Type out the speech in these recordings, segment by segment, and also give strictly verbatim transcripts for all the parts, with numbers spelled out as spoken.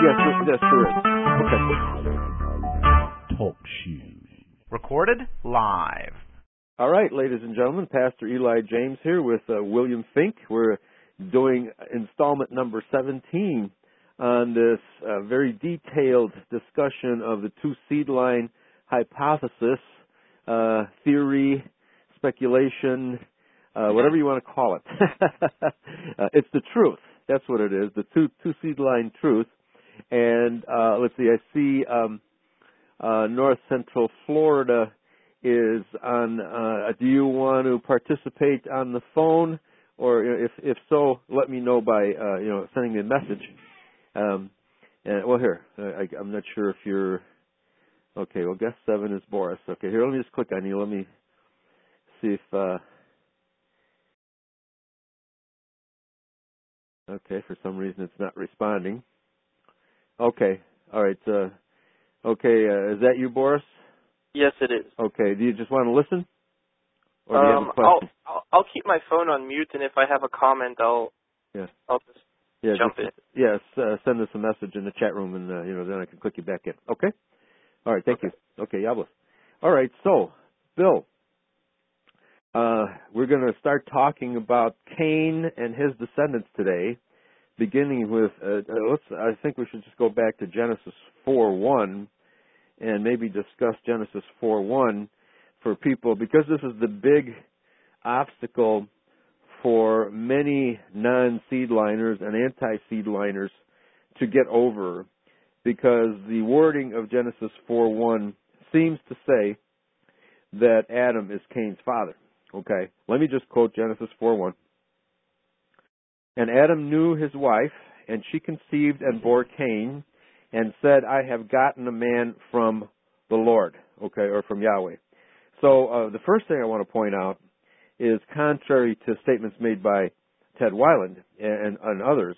Yes, sure, yes, sure is. Okay. Talk shoes. Recorded live. All right, ladies and gentlemen, Pastor Eli James here with uh, William Fink. We're doing installment number seventeen on this uh, very detailed discussion of the two-seed line hypothesis, uh, theory, speculation, uh, whatever you want to call it. uh, it's the truth. That's what it is, the two, two-seed line truth. And uh, let's see, I see um, uh, North Central Florida is on. Uh, do you want to participate on the phone? Or if if so, let me know by uh, you know sending me a message. Um, and, well, here I, I'm not sure if you're okay. Well, guest seven is Boris. Okay, here let me just click on you. Let me see if uh, okay. For some reason, it's not responding. Okay, all right. Uh, okay, uh, is that you, Boris? Yes, it is. Okay. Do you just want to listen? Or do you um, have a question? I'll, I'll I'll keep my phone on mute, and if I have a comment, I'll yeah. I'll just yeah, jump just, in. Yes, uh, send us a message in the chat room, and uh, you know then I can click you back in. Okay. All right. Thank okay. you. Okay. Yablos. All right. So, Bill, uh, we're going to start talking about Cain and his descendants today, beginning with uh, let's. I think we should just go back to Genesis four one, and maybe discuss Genesis four one for people, because this is the big obstacle for many non-seedliners and anti-seedliners to get over, because the wording of Genesis four one seems to say that Adam is Cain's father. Okay, let me just quote Genesis four one. And Adam knew his wife, and she conceived and bore Cain, and said, I have gotten a man from the Lord, okay, or from Yahweh. So uh, the first thing I want to point out is, contrary to statements made by Ted Weiland and, and others,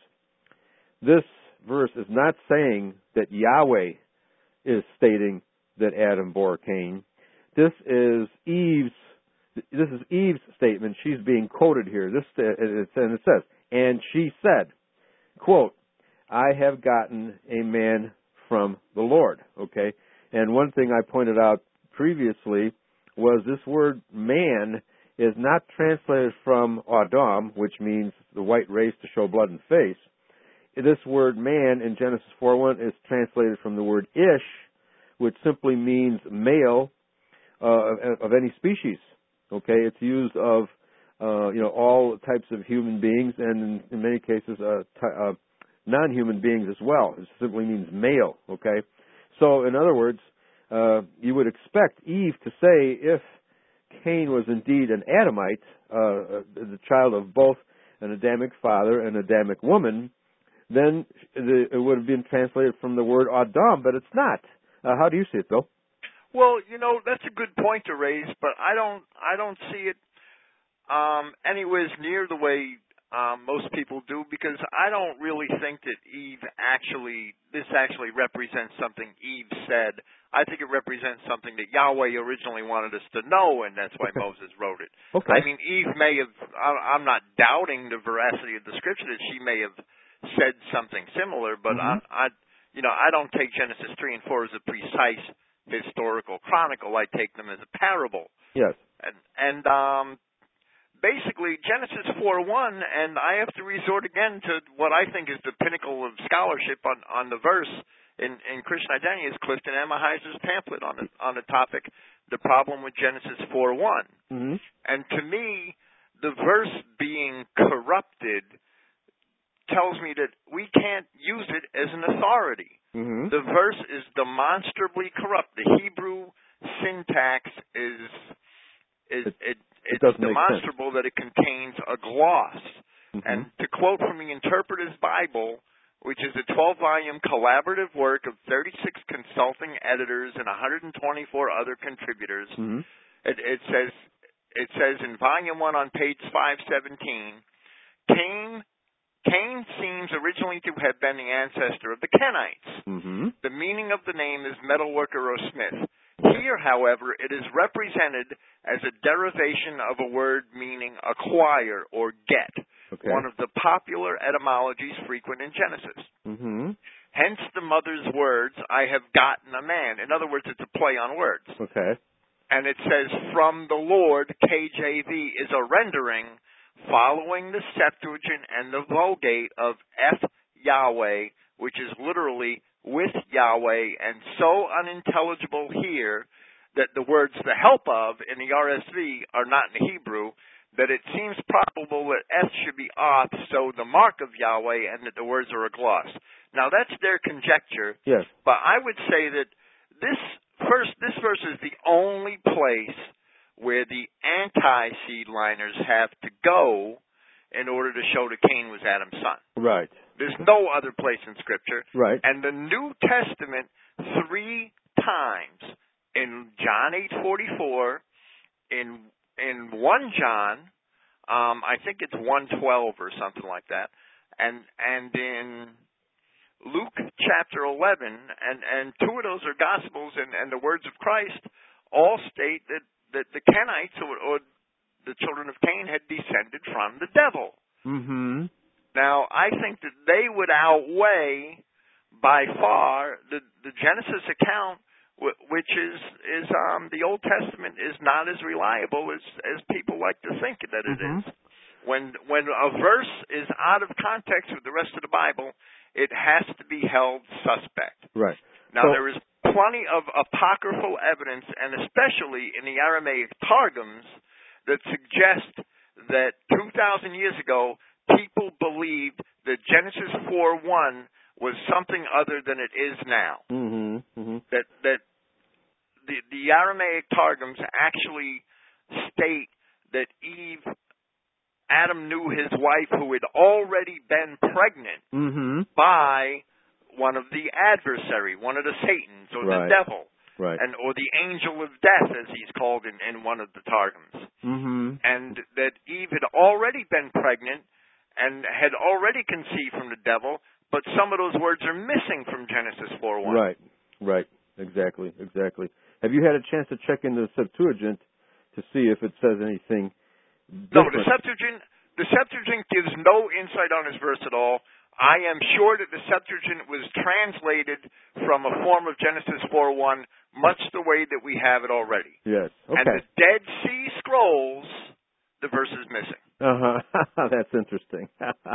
this verse is not saying that Yahweh is stating that Adam bore Cain. This is Eve's. This is Eve's statement. She's being quoted here. This and it says, and she said, quote, I have gotten a man from the Lord. Okay, and one thing I pointed out previously was this word man is not translated from Adam, which means the white race to show blood and face. This word man in Genesis four one is translated from the word ish, which simply means male uh, of any species. Okay, it's used of uh, you know all types of human beings, and in, in many cases uh, t- uh, non-human beings as well. It simply means male. Okay, so in other words, uh, you would expect Eve to say, if Cain was indeed an Adamite, uh, the child of both an Adamic father and an Adamic woman, then the, it would have been translated from the word Adam, but it's not. Uh, how do you see it, Bill? Well, you know, that's a good point to raise, but I don't, I don't see it um, anywhere near the way um, most people do, because I don't really think that Eve actually, this actually represents something Eve said. I think it represents something that Yahweh originally wanted us to know, and that's why okay. Moses wrote it. Okay. I mean, Eve may have, I'm not doubting the veracity of the scripture that she may have said something similar, but mm-hmm. I, I, you know, I don't take Genesis three and four as a precise historical chronicle. I take them as a parable. Yes. And, and um, basically, Genesis four one, and I have to resort again to what I think is the pinnacle of scholarship on, on the verse in, in Christian identity, is Clifton Emahiser's pamphlet on the, on the topic, The Problem with Genesis four one. Mm-hmm. And to me, the verse being corrupted tells me that we can't use it as an authority. Mm-hmm. The verse is demonstrably corrupt. The Hebrew syntax is is it, it, it it's demonstrable that it contains a gloss. Mm-hmm. And to quote from the Interpreter's Bible, which is a twelve-volume collaborative work of thirty-six consulting editors and one hundred twenty-four other contributors, mm-hmm. it, it says it says in volume one on page five seventeen, Cain Cain seems originally to have been the ancestor of the Kenites. Mm-hmm. The meaning of the name is metalworker or smith. Here, however, it is represented as a derivation of a word meaning acquire or get, okay. one of the popular etymologies frequent in Genesis. Mm-hmm. Hence the mother's words, I have gotten a man. In other words, it's a play on words. Okay. And it says, from the Lord, K J V is a rendering following the Septuagint and the Vulgate of F Yahweh, which is literally with Yahweh, and so unintelligible here that the words the help of in the R S V are not in the Hebrew, that it seems probable that F should be off, so the mark of Yahweh, and that the words are a gloss. Now that's their conjecture. Yes. But I would say that this first, this verse is the only place where the anti-seedliners have to go in order to show that Cain was Adam's son. Right. There's no other place in Scripture. Right. And the New Testament, three times, in John eight forty-four, in in one John, um, I think it's one twelve or something like that, and and in Luke chapter eleven, and, and two of those are Gospels, and, and the words of Christ all state that, that the Kenites, or, or the children of Cain, had descended from the devil. Mm-hmm. Now, I think that they would outweigh, by far, the, the Genesis account, which is, is um, the Old Testament is not as reliable as, as people like to think that it Mm-hmm. is. When, when a verse is out of context with the rest of the Bible, it has to be held suspect. Right. Now, So, there is plenty of apocryphal evidence, and especially in the Aramaic Targums, that suggest that two thousand years ago, people believed that Genesis four one was something other than it is now. mm-hmm, mm-hmm. That that the the Aramaic Targums actually state that Eve, Adam knew his wife who had already been pregnant Mm-hmm. by one of the adversary, one of the Satans, or Right. the devil, Right. and or the angel of death, as he's called in, in one of the Targums. Mm-hmm. And that Eve had already been pregnant and had already conceived from the devil, but some of those words are missing from Genesis four one. Right. Right. Exactly. Exactly. Have you had a chance to check into the Septuagint to see if it says anything No, different? the Septuagint, the Septuagint gives no insight on this verse at all. I am sure that the Septuagint was translated from a form of Genesis four one, much the way that we have it already. Yes. Okay. And the Dead Sea Scrolls, the verse is missing. Uh-huh. That's interesting.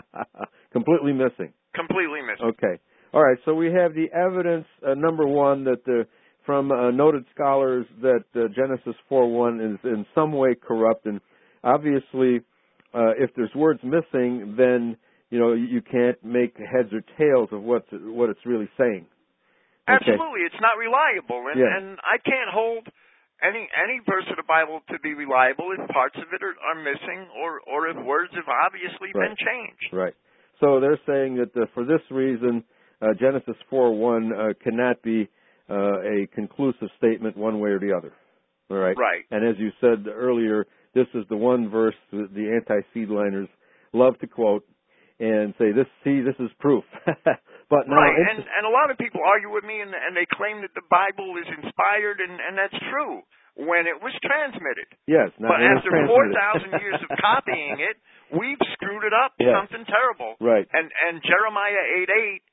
Completely missing. Completely missing. Okay. All right. So we have the evidence, uh, number one, that the from uh, noted scholars that uh, Genesis four one is in some way corrupt, and obviously, uh, if there's words missing, then you know you can't make heads or tails of what what it's really saying. Okay. Absolutely, it's not reliable, and, Yeah. and I can't hold any any verse of the Bible to be reliable if parts of it are, are missing, or or if words have obviously Right. been changed. Right. So they're saying that uh, for this reason, uh, Genesis four one uh, cannot be uh, a conclusive statement one way or the other. All right. Right. And as you said earlier, this is the one verse that the anti-seedliners love to quote and say, "This, see, this is proof." But now, Right, it's- and, and a lot of people argue with me, and, and they claim that the Bible is inspired, and, and that's true when it was transmitted. yes, not But when it's after four transmitted. thousand years of copying it, we've screwed it up, Yes. something terrible. Right. And and Jeremiah eight eight,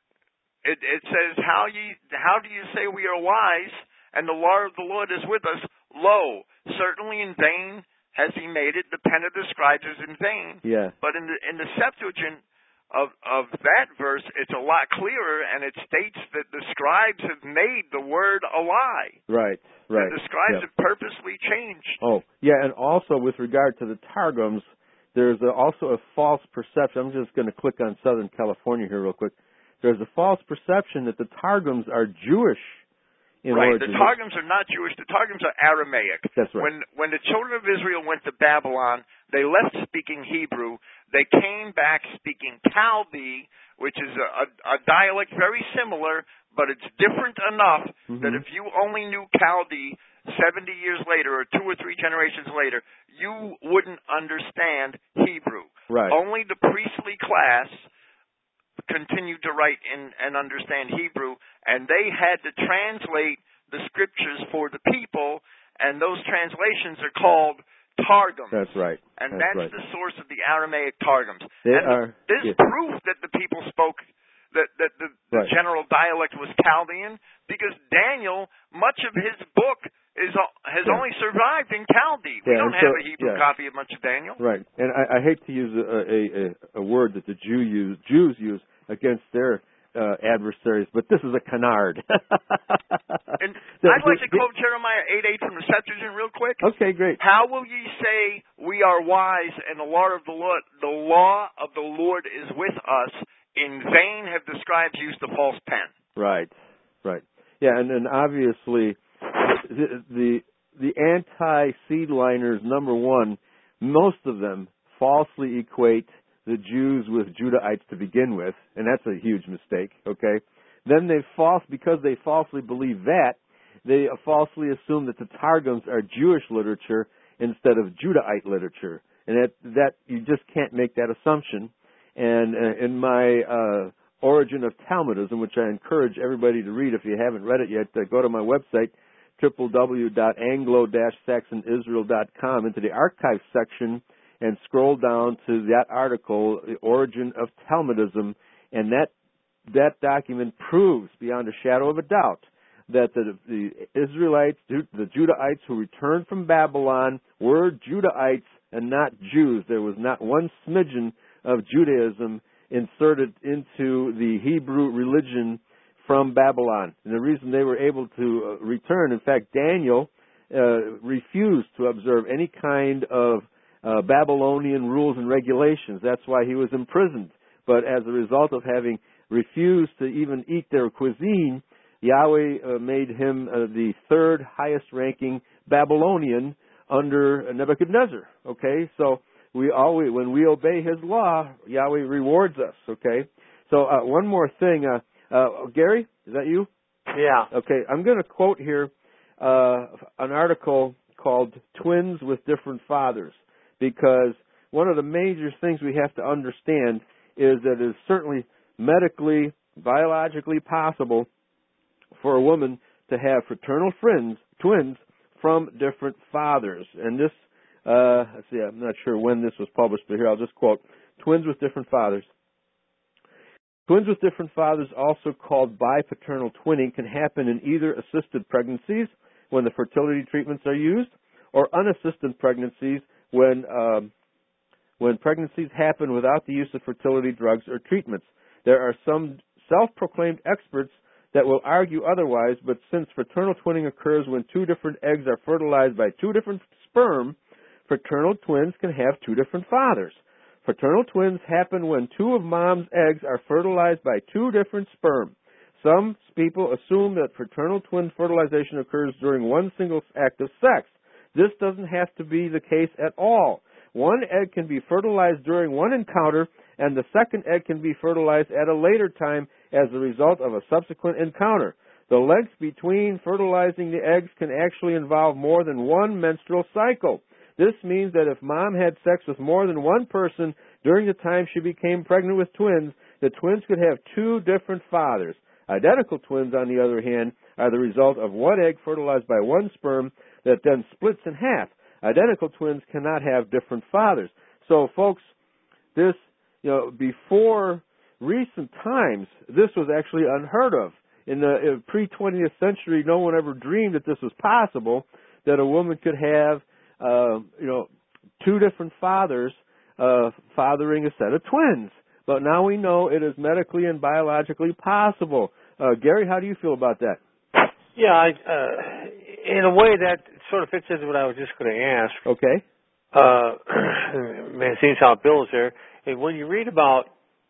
it, it says, "How ye how do you say we are wise, and the law of the Lord is with us? Lo, certainly in vain has he made it. The pen of the scribes is in vain." Yeah. But in the in the Septuagint of of that verse, it's a lot clearer, and it states that the scribes have made the word a lie. Right. Right. That the scribes Yeah. have purposely changed. Oh, yeah, and also with regard to the Targums, there's a, also a false perception. I'm just going to click on Southern California here real quick. There's a false perception that the Targums are Jewish in Right. origin. The Targums are not Jewish. The Targums are Aramaic. That's right. When when the children of Israel went to Babylon, they left speaking Hebrew. They came back speaking Chaldee, which is a, a, a dialect very similar, but it's different enough Mhm. that if you only knew Chaldee seventy years later or two or three generations later, you wouldn't understand Hebrew. Right. Only the priestly class continued to write in, and understand Hebrew, and they had to translate the scriptures for the people, and those translations are called Targums. That's right. And that's, that's right. the source of the Aramaic Targums. They and are. there's Yes. proof that the people spoke that, that the, the Right. general dialect was Chaldean, because Daniel, much of his book is has Yeah. only survived in Chaldee. We Yeah, don't and have so- a Hebrew yeah. copy of much of Daniel. Right, and I, I hate to use a, a, a, a word that the Jew use, Jews use against their uh, adversaries, but this is a canard. And The- I'd like the- to quote Jeremiah eight eight from the Septuagint real quick. Okay, great. How will ye say, we are wise, and the law of the Lord, the law of the Lord is with us? In vain have the scribes used the false pen. Right, right. Yeah, and then obviously the the, the anti-seedliners, number one, most of them falsely equate the Jews with Judahites to begin with, and that's a huge mistake, okay? Then they false, because they falsely believe that, they falsely assume that the Targums are Jewish literature instead of Judahite literature. And that, that you just can't make that assumption. And uh, in my uh, Origin of Talmudism, which I encourage everybody to read if you haven't read it yet, uh, go to my website, w w w dot anglo dash saxon israel dot com, into the archive section and scroll down to that article, The Origin of Talmudism, and that that document proves beyond a shadow of a doubt that the, the Israelites, the Judahites who returned from Babylon were Judahites and not Jews. There was not one smidgen of Judaism inserted into the Hebrew religion from Babylon. And the reason they were able to uh, return, in fact, Daniel uh, refused to observe any kind of uh, Babylonian rules and regulations. That's why he was imprisoned. But as a result of having refused to even eat their cuisine, Yahweh uh, made him uh, the third highest ranking Babylonian under Nebuchadnezzar. Okay, so we always, when we obey His law, Yahweh rewards us. Okay, so uh, one more thing, uh, uh, Gary, is that you? Yeah. Okay, I'm going to quote here uh, an article called "Twins with Different Fathers," because one of the major things we have to understand is that it is certainly medically, biologically possible for a woman to have fraternal friends, twins, from different fathers. And this, uh, let's see, I'm not sure when this was published, but here I'll just quote, twins with different fathers. Twins with different fathers, also called bipaternal twinning, can happen in either assisted pregnancies, when the fertility treatments are used, or unassisted pregnancies, when um, when pregnancies happen without the use of fertility drugs or treatments. There are some self-proclaimed experts that will argue otherwise, but since fraternal twinning occurs when two different eggs are fertilized by two different sperm, fraternal twins can have two different fathers. Fraternal twins happen when two of mom's eggs are fertilized by two different sperm. Some people assume that fraternal twin fertilization occurs during one single act of sex. This doesn't have to be the case at all. One egg can be fertilized during one encounter, and the second egg can be fertilized at a later time as a result of a subsequent encounter. The length between fertilizing the eggs can actually involve more than one menstrual cycle. This means that if mom had sex with more than one person during the time she became pregnant with twins, the twins could have two different fathers. Identical twins, on the other hand, are the result of one egg fertilized by one sperm that then splits in half. Identical twins cannot have different fathers. So, folks, this, you know, before recent times, this was actually unheard of. In the pre-twentieth century, no one ever dreamed that this was possible, that a woman could have, uh, you know, two different fathers uh, fathering a set of twins. But now we know it is medically and biologically possible. Uh, Gary, how do you feel about that? Yeah, I, uh, in a way that sort of fits into what I was just going to ask. Okay. Uh, man, it seems how Bill is there. And when you read about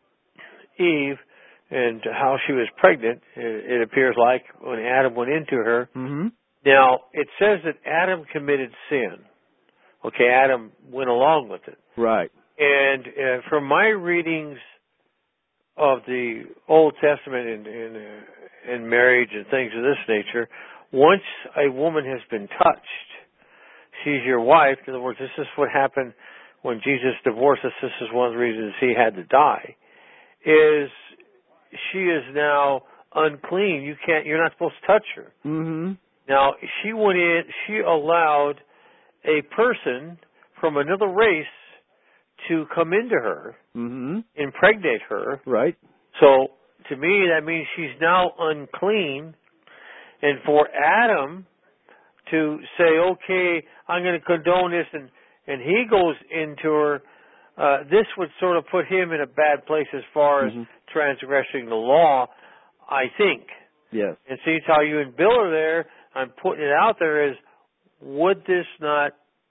Eve and how she was pregnant, it, it appears like when Adam went into her. Mm-hmm. Now, it says that Adam committed sin. Okay, Adam went along with it. Right. And uh, from my readings of the Old Testament and, and, uh, and marriage and things of this nature, once a woman has been touched, she's your wife. In other words, this is what happened when Jesus divorced us. This is one of the reasons he had to die, is she is now unclean. You can't, you're not supposed to touch her. Mm-hmm. Now, she went in, she allowed a person from another race to come into her, mm-hmm. impregnate her. Right. So to me, that means she's now unclean. And for Adam to say, okay, I'm going to condone this, and, and he goes into her, uh, this would sort of put him in a bad place as far mm-hmm. as transgressing the law, I think. Yes. And see how you and Bill are there, I'm putting it out there is, would this not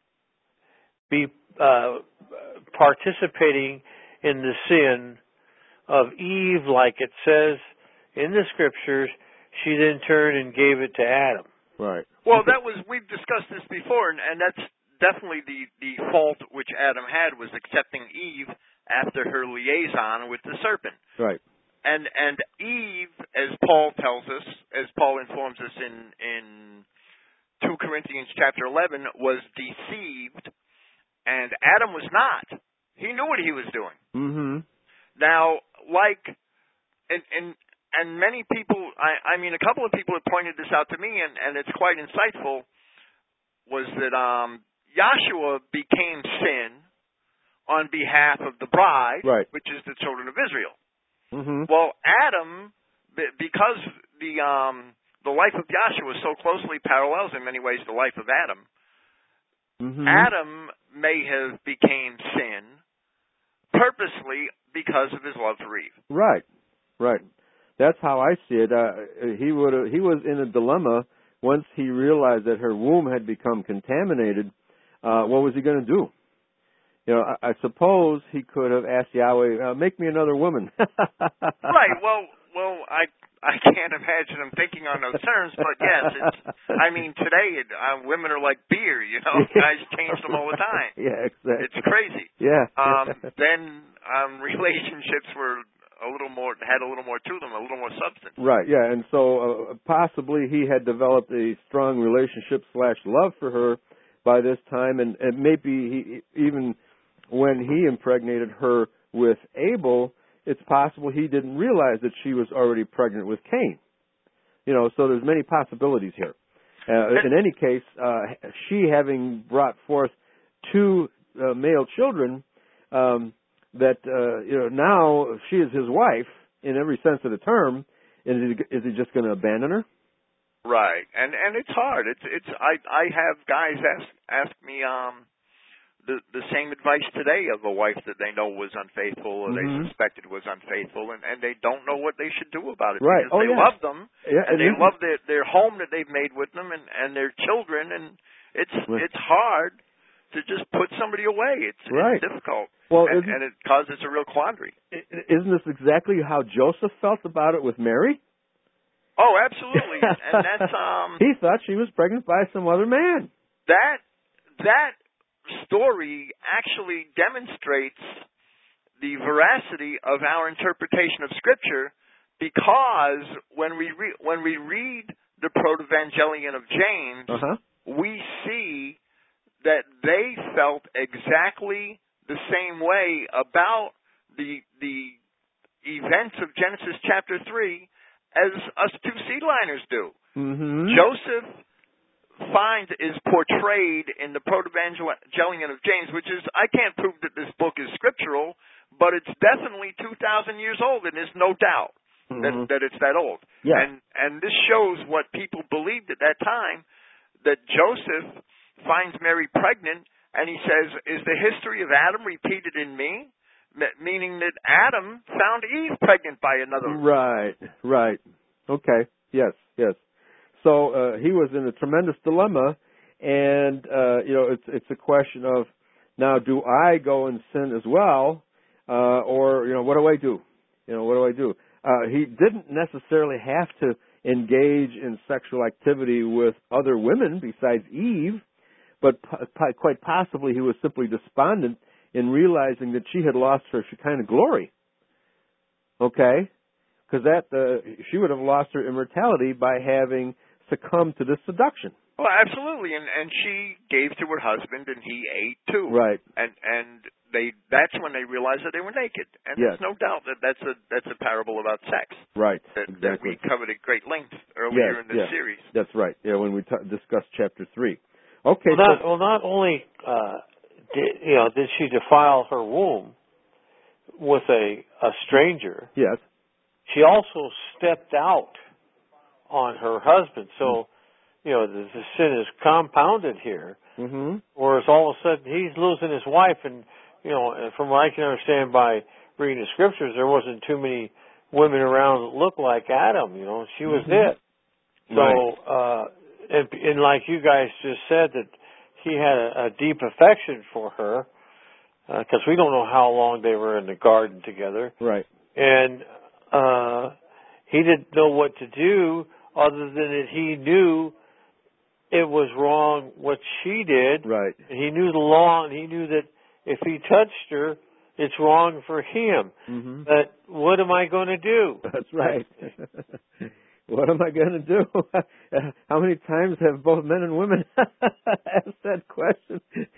be uh, participating in the sin of Eve, like it says in the scriptures? She then turned and gave it to Adam. Right. Well, that was, we've discussed this before, and, and that's definitely the, the fault which Adam had, was accepting Eve after her liaison with the serpent. Right. And and Eve, as Paul tells us, as Paul informs us in, in two Corinthians chapter eleven, was deceived, and Adam was not. He knew what he was doing. Mm-hmm. Now, like, and, and And many people, I, I mean, a couple of people have pointed this out to me, and, and it's quite insightful, was that um, Yahshua became sin on behalf of the bride, right. which is the children of Israel. Mm-hmm. Well, Adam, because the um, the life of Yahshua so closely parallels in many ways the life of Adam, mm-hmm. Adam may have became sin purposely because of his love for Eve. Right, right. That's how I see it. Uh, he would he was in a dilemma once he realized that her womb had become contaminated. Uh, what was he going to do? You know, I, I suppose he could have asked Yahweh, uh, "Make me another woman." Right. Well, well, I I can't imagine him thinking on those terms, but yes, it's. I mean, today it, uh, women are like beer. You know, guys change them all the time. Yeah, exactly. It's crazy. Yeah. Um, then um, relationships were a little more, had a little more to them, a little more substance. Right, yeah, and so uh, possibly he had developed a strong relationship slash love for her by this time, and, and maybe he, even when he impregnated her with Abel, it's possible he didn't realize that she was already pregnant with Cain. You know, so there's many possibilities here. Uh, in any case, uh, she having brought forth two uh, male children, um, that, uh, you know, now she is his wife in every sense of the term, and is he, is he just going to abandon her? Right, and and it's hard. It's it's I I have guys ask ask me um the the same advice today of a wife that they know was unfaithful or mm-hmm. they suspected was unfaithful, and and they don't know what they should do about it. Right. Because Oh, they yeah. love them, yeah, and they mm-hmm. love their their home that they've made with them, and and their children, and it's right. it's hard to just put somebody away. It's, right. it's difficult. Well, and, and it causes a real quandary. Isn't this exactly how Joseph felt about it with Mary? Oh, absolutely. And that's um he thought she was pregnant by some other man. That that story actually demonstrates the veracity of our interpretation of Scripture, because when we re- when we read the Protevangelion of James, uh-huh. we see that they felt exactly the same way about the the events of Genesis chapter three as us two seedliners do. Mm-hmm. Joseph finds is portrayed in the Protevangelion of James, which is, I can't prove that this book is scriptural, but it's definitely two thousand years old, and there's no doubt mm-hmm. that, that it's that old. Yeah. And and this shows what people believed at that time, that Joseph finds Mary pregnant, and he says, is the history of Adam repeated in me? Meaning that Adam found Eve pregnant by another. Right, right. Okay, yes, yes. So uh, he was in a tremendous dilemma, and, uh, you know, it's it's a question of, now, do I go and sin as well, uh, or, you know, what do I do? You know, what do I do? Uh, he didn't necessarily have to engage in sexual activity with other women besides Eve, but p- quite possibly he was simply despondent in realizing that she had lost her Shekinah glory. Okay? Because that uh, she would have lost her immortality by having succumbed to this seduction. Well, absolutely, and and she gave to her husband, and he ate too. Right. And and they that's when they realized that they were naked. And yes. there's no doubt that that's a that's a parable about sex. Right. That, exactly. that we covered at great length earlier yes, in this yes. series. That's right. Yeah, when we t- discussed chapter three. Okay. Well, not, so, well, not only uh, did you know did she defile her womb with a a stranger. Yes. she also stepped out on her husband. So, you know, the, the sin is compounded here. Mm-hmm. Whereas all of a sudden he's losing his wife, and, you know, from what I can understand by reading the scriptures, there wasn't too many women around that looked like Adam. You know, she was Mm-hmm. it. So, right. uh, and, and like you guys just said, that he had a, a deep affection for her, because uh, we don't know how long they were in the garden together. Right. And uh, he didn't know what to do other than that he knew it was wrong what she did. Right. And he knew the law, and he knew that if he touched her, it's wrong for him. Mm-hmm. But what am I going to do? That's right. What am I going to do? How many times have both men and women asked that question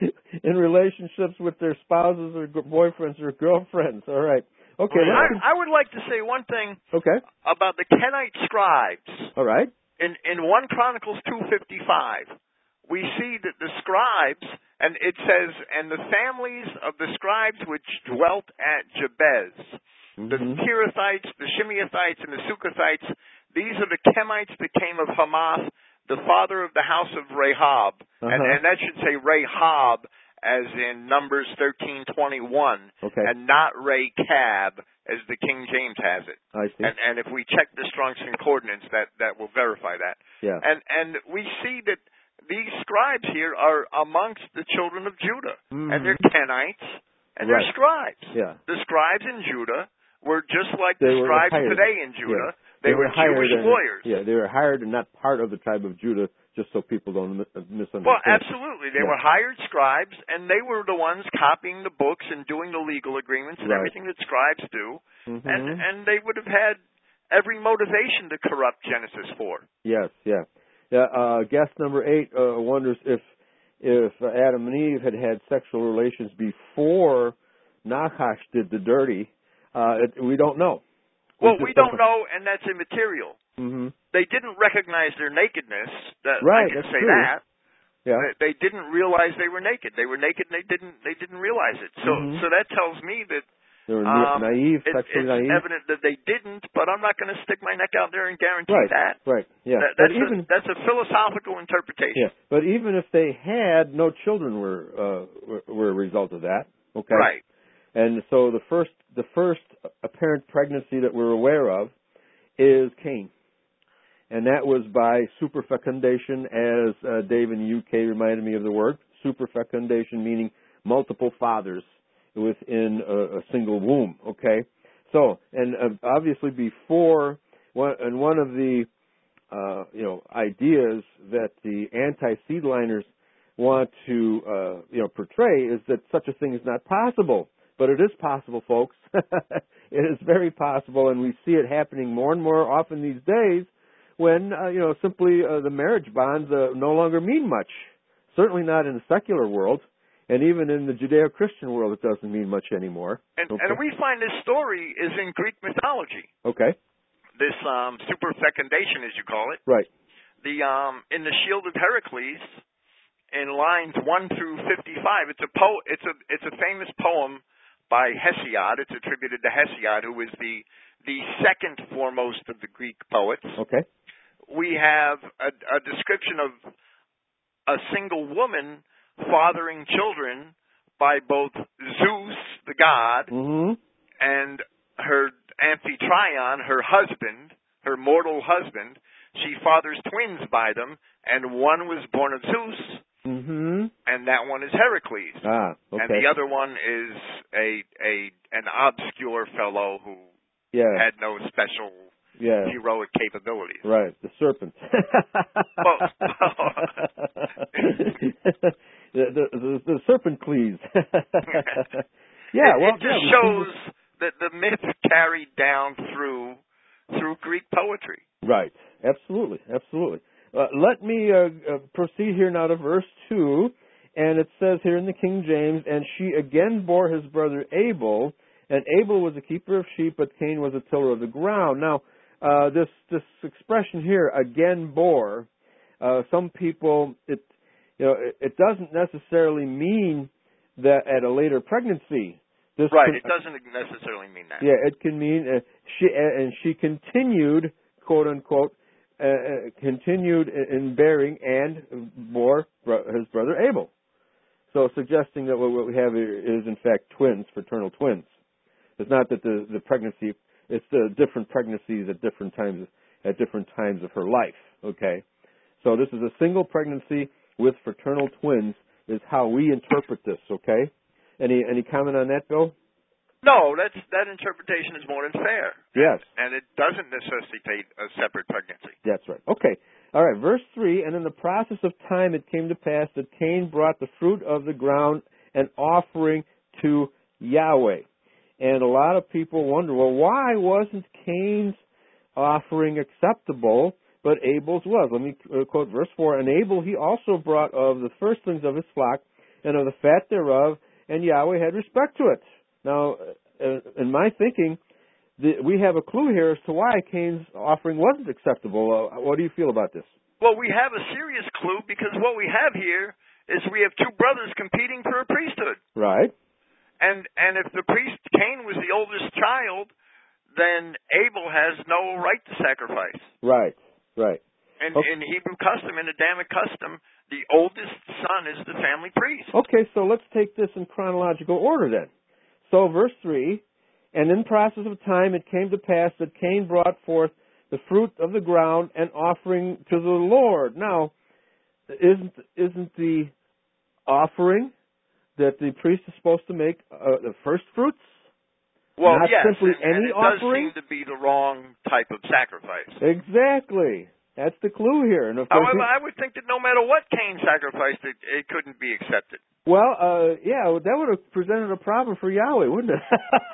in relationships with their spouses or boyfriends or girlfriends? All right. Okay. I, I would like to say one thing okay. about the Kenite scribes. All right. In in First Chronicles two fifty-five, we see that the scribes, and it says, and the families of the scribes which dwelt at Jabez, mm-hmm. the Tirathites, the Shimeathites, and the Sukathites, these are the Kemites that came of Hamath, the father of the house of Rahab. Uh-huh. And, and that should say Rahab, as in Numbers thirteen twenty-one, okay. and not Rechab, as the King James has it. I see. And, and if we check the Strong's Concordance, that, that will verify that. Yeah. And and we see that these scribes here are amongst the children of Judah. Mm-hmm. And they're Kenites, and right. they're scribes. Yeah. The scribes in Judah were just like they the scribes hired. today in Judah. Yeah. They, they were, were hired Jewish and, lawyers. Yeah, they were hired and not part of the tribe of Judah, just so people don't misunderstand. Well, absolutely. They yeah. were hired scribes, and they were the ones copying the books and doing the legal agreements and right. everything that scribes do. Mm-hmm. And and they would have had every motivation to corrupt Genesis four. Yes, yeah. Yeah. Uh, guest number eight uh, wonders if if Adam and Eve had had sexual relations before Nachash did the dirty. Uh, it, we don't know. Well, we don't know, and that's immaterial. Mm-hmm. They didn't recognize their nakedness. That, right, I can that's say true. that. Yeah. They, they didn't realize they were naked. They were naked, and they didn't. They didn't realize it. So, mm-hmm. so that tells me that they were um, naive, it, sexually it's naive. evident that they didn't. But I'm not going to stick my neck out there and guarantee right, that. Right. Yeah. That, but that's even a, that's a philosophical interpretation. Yeah. But even if they had, no children were uh, were, were a result of that. Okay. Right. And so the first the first apparent pregnancy that we're aware of is Cain. And that was by superfecundation, as uh, Dave in the U K reminded me of the word. Superfecundation meaning multiple fathers within a, a single womb, okay? So, and uh, obviously before, one, and one of the, uh, you know, ideas that the anti-seedliners want to, uh, you know, portray is that such a thing is not possible. But it is possible, folks. It is very possible, and we see it happening more and more often these days when, uh, you know, simply uh, the marriage bonds uh, no longer mean much. Certainly not in the secular world, and even in the Judeo-Christian world it doesn't mean much anymore. And, okay. and we find this story is in Greek mythology. Okay. This um, superfecundation, as you call it. Right. The um, in the Shield of Heracles, in lines one through fifty-five, it's a po- It's a it's a famous poem by Hesiod. It's attributed to Hesiod, who is the the second foremost of the Greek poets. Okay. We have a, a description of a single woman fathering children by both Zeus, the god, mm-hmm. and her Amphitryon, her husband, her mortal husband. She fathers twins by them, and one was born of Zeus, mm-hmm. and that one is Heracles. Ah, okay. And the other one is a a an obscure fellow who yeah. had no special yeah. heroic capabilities. Right, the serpent. well, the, the, the, the Serpentcles. it, yeah, well, it just yeah, shows that the myth carried down through through Greek poetry. Right, absolutely, absolutely. Uh, let me uh, uh, proceed here now to verse two, and it says here in the King James, and she again bore his brother Abel, and Abel was a keeper of sheep, but Cain was a tiller of the ground. Now, uh, this this expression here, again bore, uh, some people, it you know, it, it doesn't necessarily mean that at a later pregnancy This right. con- It doesn't necessarily mean that. Yeah, it can mean uh, she uh, and she continued, quote unquote, uh, uh, continued in bearing and bore bro- his brother Abel. So suggesting that what we have here is in fact twins, fraternal twins. It's not that the the pregnancy, it's the different pregnancies at different times at different times of her life. Okay, so this is a single pregnancy with fraternal twins is how we interpret this. Okay, any any comment on that, Bill? No, that's that interpretation is more than fair. Yes. And, and it doesn't necessitate a separate pregnancy. That's right. Okay. All right. Verse three, and in the process of time it came to pass that Cain brought the fruit of the ground an offering to Yahweh. And a lot of people wonder, well, why wasn't Cain's offering acceptable, but Abel's was? Let me quote verse four. And Abel he also brought of the firstlings of his flock and of the fat thereof, and Yahweh had respect to it. Now, uh, in my thinking, the, we have a clue here as to why Cain's offering wasn't acceptable. Uh, what do you feel about this? Well, we have a serious clue because what we have here is we have two brothers competing for a priesthood. Right. And and if the priest Cain was the oldest child, then Abel has no right to sacrifice. Right. Right. And okay. in Hebrew custom, in Adamic custom, the oldest son is the family priest. Okay, so let's take this in chronological order then. So verse three, and in process of time it came to pass that Cain brought forth the fruit of the ground and offering to the Lord. Now, isn't isn't the offering that the priest is supposed to make uh, the first fruits? Well, Not yes, simply and, any and it offering? does seem to be the wrong type of sacrifice. Exactly. That's the clue here. And of course, However, he, I would think that no matter what Cain sacrificed, it, it couldn't be accepted. Well, uh, yeah, that would have presented a problem for Yahweh, wouldn't it?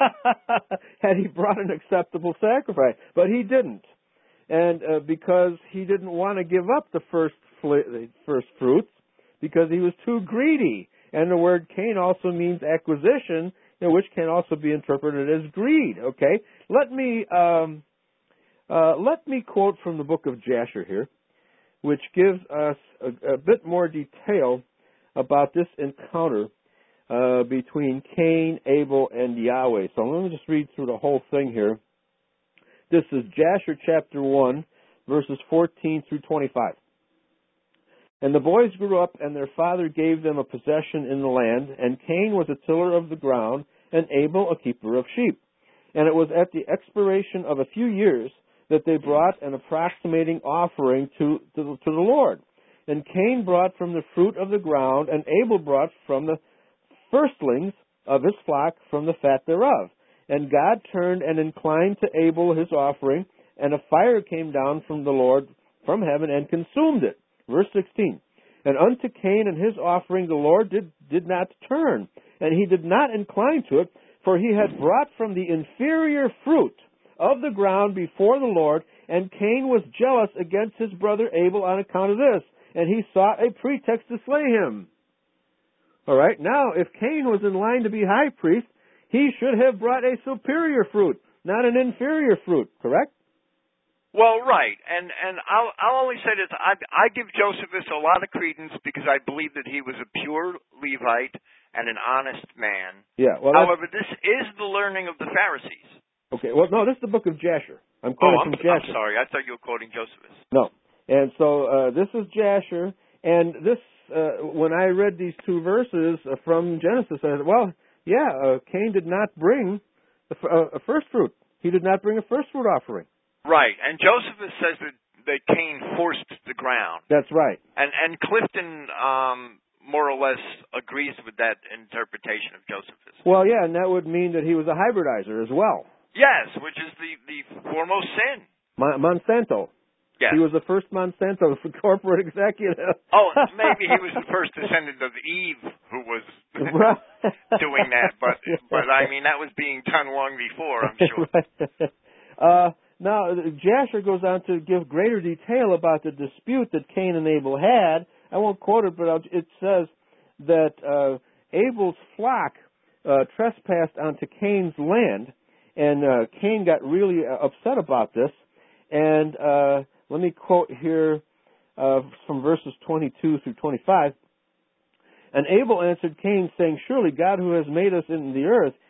Had he brought an acceptable sacrifice. But he didn't. And uh, because he didn't want to give up the first fl- the first fruits, because he was too greedy. And the word Cain also means acquisition, you know, which can also be interpreted as greed. Okay? Let me um, uh, let me quote from the book of Jasher here, which gives us a, a bit more detail about this encounter uh, between Cain, Abel, and Yahweh. So let me just read through the whole thing here. This is Jasher chapter one, verses fourteen through twenty-five. And the boys grew up, and their father gave them a possession in the land, and Cain was a tiller of the ground, and Abel a keeper of sheep. And it was at the expiration of a few years that they brought an approximating offering to, to, to the Lord. And Cain brought from the fruit of the ground, and Abel brought from the firstlings of his flock from the fat thereof. And God turned and inclined to Abel his offering, and a fire came down from the Lord from heaven and consumed it. Verse sixteen. And unto Cain and his offering the Lord did, did not turn, and he did not incline to it, for he had brought from the inferior fruit of the ground before the Lord, and Cain was jealous against his brother Abel on account of this, and he sought a pretext to slay him. All right, now, if Cain was in line to be high priest, he should have brought a superior fruit, not an inferior fruit, correct? Well, right, and and I'll I'll only say this: I I give Josephus a lot of credence because I believe that he was a pure Levite and an honest man. Yeah. Well, however, this is the learning of the Pharisees. Okay. Well, no, this is the book of Jasher. I'm Oh, quoting I'm, from Jasher. I'm sorry. I thought you were quoting Josephus. No. And so uh, this is Jasher, and this uh, when I read these two verses uh, from Genesis, I said, well, yeah, uh, Cain did not bring a, a first fruit. He did not bring a first fruit offering. Right, and Josephus says that, that Cain forced the ground. That's right. And and Clifton um, more or less agrees with that interpretation of Josephus. Well, yeah, and that would mean that he was a hybridizer as well. Yes, which is the, the foremost sin. Mon- Monsanto. Yes. He was the first Monsanto corporate executive. Oh, maybe he was the first descendant of Eve who was doing that, but but I mean that was being done long before, I'm sure. Right. Uh, now, Jasher goes on to give greater detail about the dispute that Cain and Abel had. I won't quote it, but I'll, it says that uh, Abel's flock uh, trespassed onto Cain's land, and uh, Cain got really uh, upset about this. And uh, let me quote here uh, from verses twenty-two through twenty-five. And Abel answered Cain, saying, Surely God who has made us in the earth,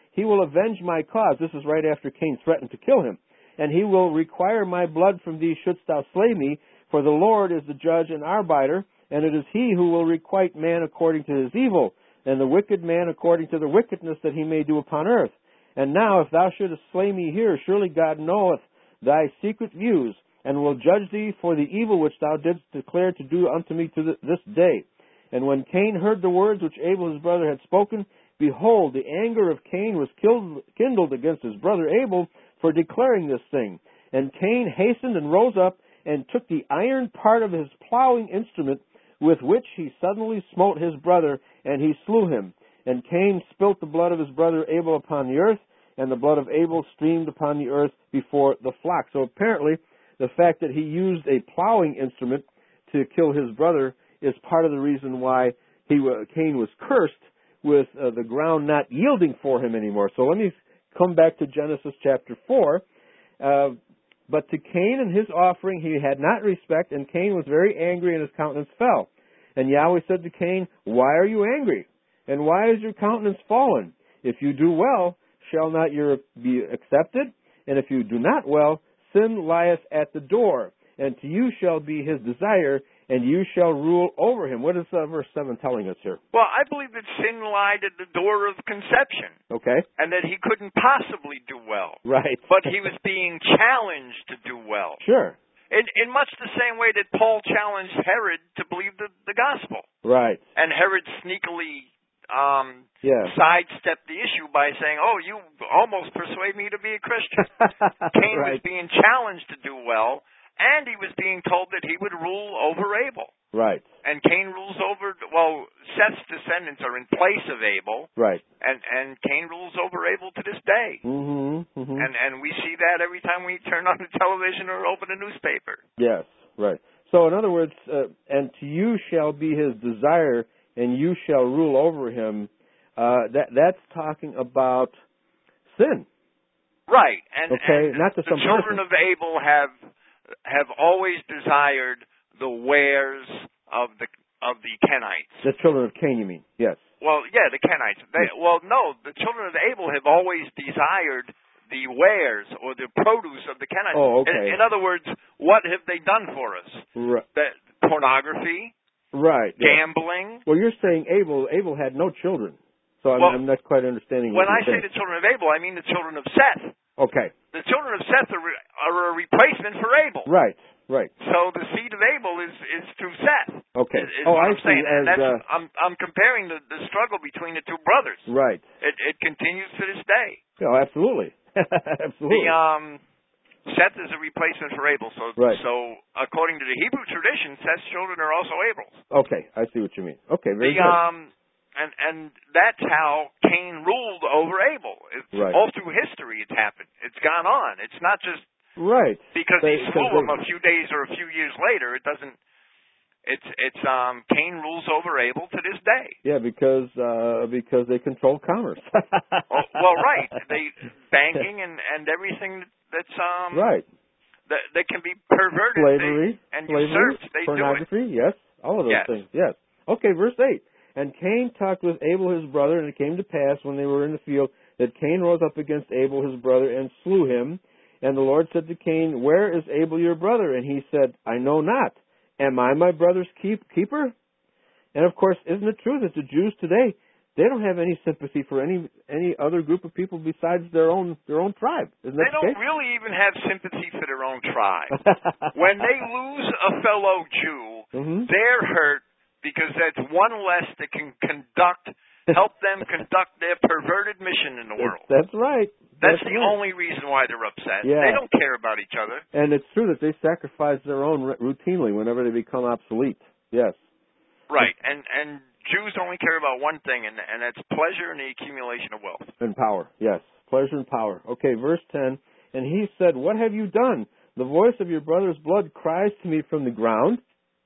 he will avenge my cause. This is right after Cain threatened to kill him. And he will require my blood from thee, shouldst thou slay me. For the Lord is the judge and arbiter, and it is he who will requite man according to his evil, and the wicked man according to the wickedness that he may do upon earth. And now, if thou shouldest slay me here, surely God knoweth thy secret views, and will judge thee for the evil which thou didst declare to do unto me to this day. And when Cain heard the words which Abel his brother had spoken, behold, the anger of Cain was kindled against his brother Abel for declaring this thing. And Cain hastened and rose up, and took the iron part of his plowing instrument, with which he suddenly smote his brother, and he slew him. And Cain spilt the blood of his brother Abel upon the earth, and the blood of Abel streamed upon the earth before the flock. So apparently, the fact that he used a plowing instrument to kill his brother is part of the reason why he Cain was cursed with uh, the ground not yielding for him anymore. So let me come back to Genesis chapter four. Uh, But to Cain and his offering he had not respect, and Cain was very angry, and his countenance fell. And Yahweh said to Cain, Why are you angry? And why is your countenance fallen? If you do well, shall not your be accepted? And if you do not well, sin lieth at the door, and to you shall be his desire, and you shall rule over him. What is uh, verse seven telling us here? Well, I believe that sin lied at the door of conception. Okay. And that he couldn't possibly do well. Right. But he was being challenged to do well. Sure. In, in much the same way that Paul challenged Herod to believe the, the gospel. Right. And Herod sneakily um, yeah. sidestepped the issue by saying, oh, you almost persuade me to be a Christian. Cain right. was being challenged to do well, and he was being told that he would rule over Abel. Right. And Cain rules over, well, Seth's descendants are in place of Abel. Right. And and Cain rules over Abel to this day. Mm-hmm. Mm-hmm. And and we see that every time we turn on the television or open a newspaper. Yes, right. So in other words, uh, and to you shall be his desire, and you shall rule over him. Uh, that that's talking about sin. Right. And, okay, and not to the some children person. of Abel have have always desired the wares of the of the Kenites. The children of Cain, you mean? Yes. Well, yeah, the Kenites. They, well, no, the children of Abel have always desired the wares or the produce of the Kenites. Oh, okay. In, in other words, what have they done for us? Right. The, pornography. Right. Gambling. Yeah. Well, you're saying Abel. Abel had no children, so I'm, well, I'm not quite understanding. When what I you're say saying. the children of Abel, I mean the children of Seth. Okay. The children of Seth are, are a replacement for Abel. Right. Right. So the seed of Abel is, is through Seth. Okay. Is, is oh, what I I'm saying. see. And As, that's, uh, I'm I'm comparing the, the struggle between the two brothers. Right. It it continues to this day. Oh, absolutely. absolutely. The um Seth is a replacement for Abel. So right. so according to the Hebrew tradition, Seth's children are also Abel's. Okay, I see what you mean. Okay, very the, good. Um, and and that's how Cain ruled over Abel. It's right. all through history it's happened. It's gone on. It's not just right because they, he slew they, him a few days or a few years later. It doesn't. It's it's um Cain rules over Abel to this day. Yeah, because uh because they control commerce. well, well, right. They banking and and everything that's um right that that can be perverted. Slavery they, and slavery, usurped. They pornography. do it. Yes, all of those yes. things. Yes. Okay, verse eight. And Cain talked with Abel his brother, and it came to pass when they were in the field that Cain rose up against Abel his brother and slew him. And the Lord said to Cain, Where is Abel your brother? And he said, I know not. Am I my brother's keep, keeper? And of course, isn't it true that the Jews today, they don't have any sympathy for any any other group of people besides their own their own tribe? Isn't that they the don't case? really even have sympathy for their own tribe. When they lose a fellow Jew, mm-hmm. they're hurt because that's one less that can conduct, help them conduct their perverted mission in the world. That's right. That's, That's the right. only reason why they're upset. Yeah. They don't care about each other. And it's true that they sacrifice their own r- routinely whenever they become obsolete. Yes. Right. And and Jews only care about one thing, and and that's pleasure and the accumulation of wealth. And power. Yes. Pleasure and power. Okay, verse ten. And he said, What have you done? The voice of your brother's blood cries to me from the ground.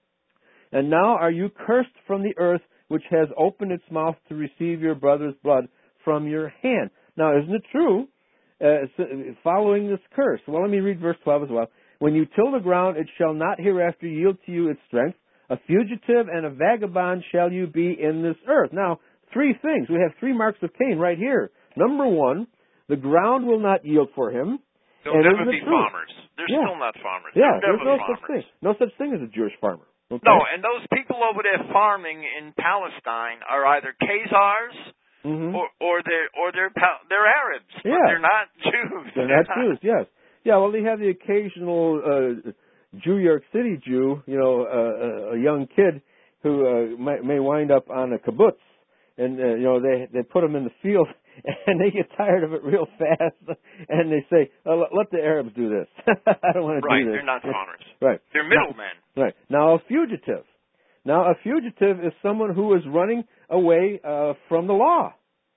And now are you cursed from the earth, which has opened its mouth to receive your brother's blood from your hand. Now, isn't it true, uh, following this curse? Well, let me read verse twelve as well. When you till the ground, it shall not hereafter yield to you its strength. A fugitive and a vagabond shall you be in this earth. Now, three things. We have three marks of Cain right here. Number one, the ground will not yield for him. There'll and never the be truth. farmers. There's Yeah. still not farmers. Yeah, There's there's never no farmers. such thing. No such thing as a Jewish farmer. Okay? No, and those people over there farming in Palestine are either Khazars mm-hmm. or or they're or they're they're Arabs. But yeah. they're not Jews. They're not Jews. Yes. Yeah. Well, they have the occasional uh, Jew York City Jew, you know, uh, a young kid who uh, may, may wind up on a kibbutz, and uh, you know they they put him in the field. And they get tired of it real fast, and they say, oh, "Let the Arabs do this. I don't want to right, do this." Right, they're not farmers. Right, they're middlemen. Now, right now, a fugitive. Now, a fugitive is someone who is running away uh, from the law.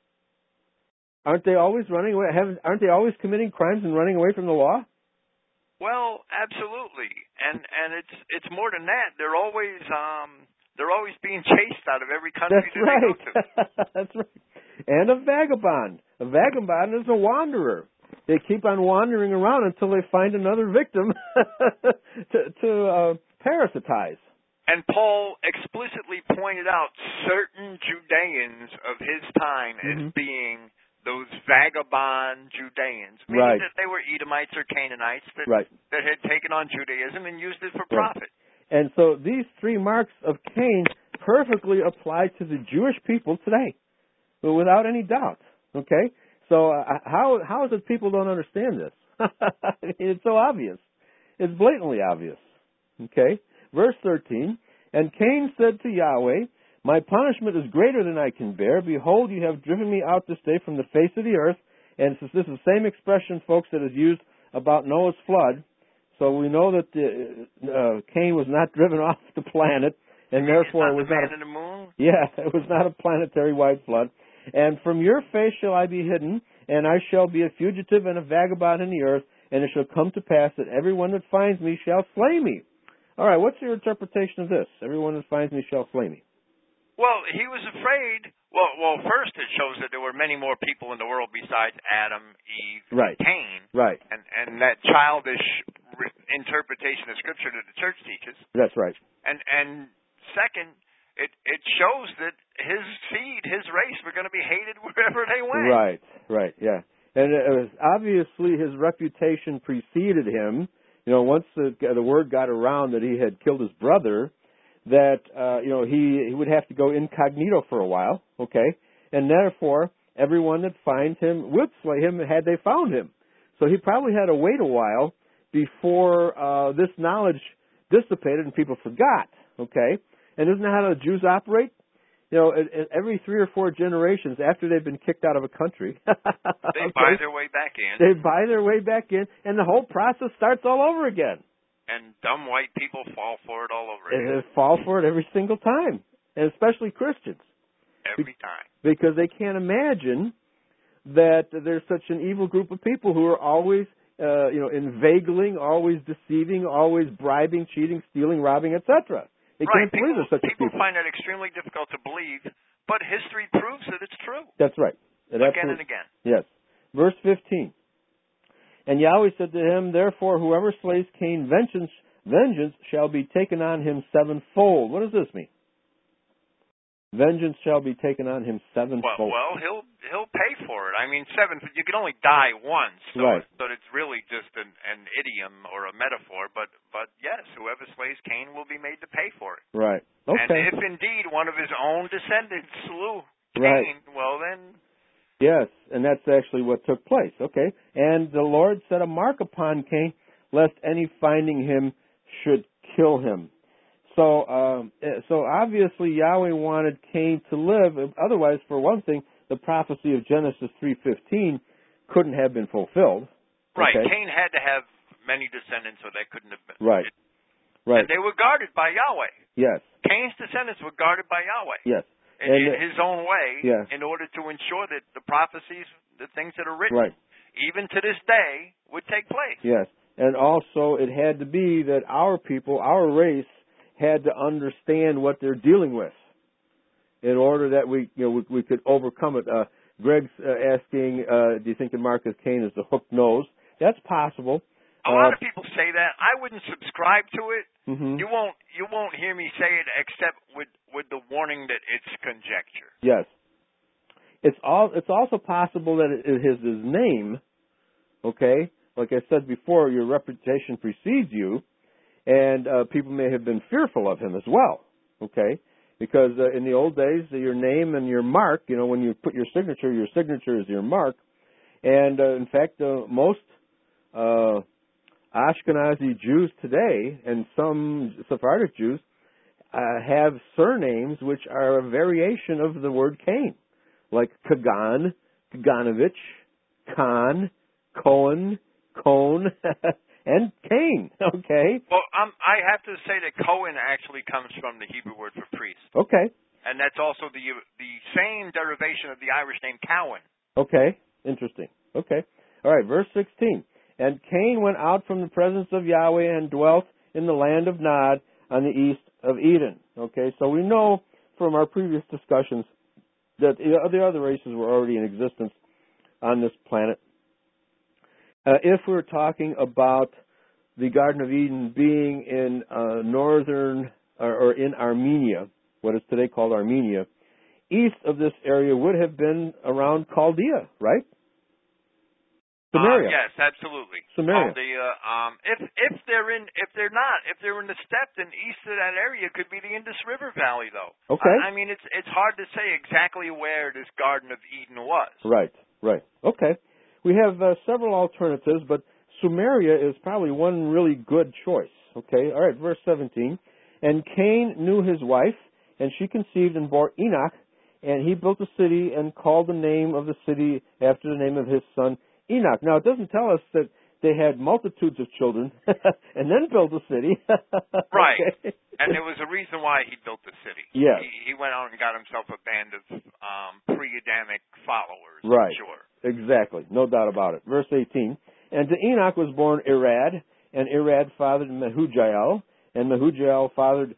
Aren't they always running away? Haven't, aren't they always committing crimes and running away from the law? Well, absolutely, and and it's it's more than that. They're always um they're always being chased out of every country That's that right. they go to. That's right. And a vagabond. A vagabond is a wanderer. They keep on wandering around until they find another victim to, to uh, parasitize. And Paul explicitly pointed out certain Judeans of his time mm-hmm. as being those vagabond Judeans, meaning right. that they were Edomites or Canaanites that, right. that had taken on Judaism and used it for right. profit. And so these three marks of Cain perfectly apply to the Jewish people today, without any doubt. Okay? So uh, how how is it people don't understand this? It's so obvious. It's blatantly obvious. Okay? Verse thirteen, and Cain said to Yahweh, my punishment is greater than I can bear. Behold, you have driven me out this day from the face of the earth. And this is the same expression, folks, that is used about Noah's flood. So we know that the, uh, Cain was not driven off the planet, and therefore it was not not a, in the moon? Yeah, it was not a planetary-wide flood. And from your face shall I be hidden, and I shall be a fugitive and a vagabond in the earth, and it shall come to pass that everyone that finds me shall slay me. All right, what's your interpretation of this? Everyone that finds me shall slay me. Well, he was afraid. Well, well, first it shows that there were many more people in the world besides Adam, Eve, right. and Cain. Right. And and that childish re- interpretation of Scripture that the church teaches. That's right. And and second, it it shows that his seed, his race, were going to be hated wherever they went. Right. Right. Yeah. And it was obviously his reputation preceded him. You know, once the the word got around that he had killed his brother, that uh, you know he, he would have to go incognito for a while, okay, and therefore everyone that finds him would slay him had they found him. So he probably had to wait a while before uh, this knowledge dissipated and people forgot, okay. And isn't that how the Jews operate? You know, every three or four generations after they've been kicked out of a country, they okay, buy their way back in. They buy their way back in, and the whole process starts all over again. And dumb white people fall for it all over again. And they fall for it every single time, and especially Christians. Every time. Because they can't imagine that there's such an evil group of people who are always, uh, you know, inveigling, always deceiving, always bribing, cheating, stealing, robbing, et cetera. They right. can't believe people, there's such people people. find that extremely difficult to believe, but history proves that it's true. That's right. It again and again. Yes. Verse fifteen. And Yahweh said to him, therefore, whoever slays Cain, vengeance, vengeance shall be taken on him sevenfold. What does this mean? Vengeance shall be taken on him sevenfold. Well, well, he'll he'll pay for it. I mean, seven. You can only die once, so, right. so it's really just an, an idiom or a metaphor. But but yes, whoever slays Cain will be made to pay for it. Right. Okay. And if indeed one of his own descendants slew Cain, right. well then. Yes, and that's actually what took place. Okay. And the Lord set a mark upon Cain, lest any finding him should kill him. So, um, so obviously Yahweh wanted Cain to live. Otherwise, for one thing, the prophecy of Genesis three fifteen couldn't have been fulfilled. Right. Okay? Cain had to have many descendants, or that couldn't have been. Right. Right. And they were guarded by Yahweh. Yes. Cain's descendants were guarded by Yahweh. Yes. In, and, in his own way, yeah. in order to ensure that the prophecies, the things that are written, right. even to this day, would take place. Yes. And also, it had to be that our people, our race, had to understand what they're dealing with in order that we, you know, we, we could overcome it. Uh, Greg's uh, asking, uh, do you think the mark of Cain is the hooked nose? That's possible. A lot of people say that. I wouldn't subscribe to it. Mm-hmm. You won't. You won't hear me say it except with with the warning that it's conjecture. Yes. It's all. It's also possible that it is his name. Okay, like I said before, your reputation precedes you, and uh, people may have been fearful of him as well. Okay, because uh, in the old days, your name and your mark. You know, when you put your signature, your signature is your mark. And uh, in fact, uh, most uh, Ashkenazi Jews today, and some Sephardic Jews, uh, have surnames which are a variation of the word Cain, like Kagan, Kaganovich, Khan, Cohen, Cohn, and Cain. Okay. Well, um, I have to say that Cohen actually comes from the Hebrew word for priest. Okay. And that's also the the same derivation of the Irish name Cowan. Okay. Interesting. Okay. All right. Verse sixteen. And Cain went out from the presence of Yahweh and dwelt in the land of Nod on the east of Eden. Okay. So we know from our previous discussions that the other races were already in existence on this planet. Uh, if we're talking about the Garden of Eden being in uh, northern or, or in Armenia, what is today called Armenia, east of this area would have been around Chaldea, right? Samaria. Uh, yes, absolutely. Samaria. Chaldea. Um, if if they're in if they're not if they're in the steppe, then east of that area could be the Indus River Valley, though. Okay. I, I mean, it's it's hard to say exactly where this Garden of Eden was. Right. Right. Okay. We have uh, several alternatives, but Sumeria is probably one really good choice. Okay. All right. Verse seventeen. And Cain knew his wife, and she conceived and bore Enoch, and he built a city and called the name of the city after the name of his son Enoch. Now, it doesn't tell us that they had multitudes of children and then built a city. Right. Okay. And there was a reason why he built the city. Yes. He, he went out and got himself a band of um, pre-Adamic followers. Right. I'm sure. Exactly. No doubt about it. Verse eighteen. And to Enoch was born Irad, and Irad fathered Mehujael, and Mehujael fathered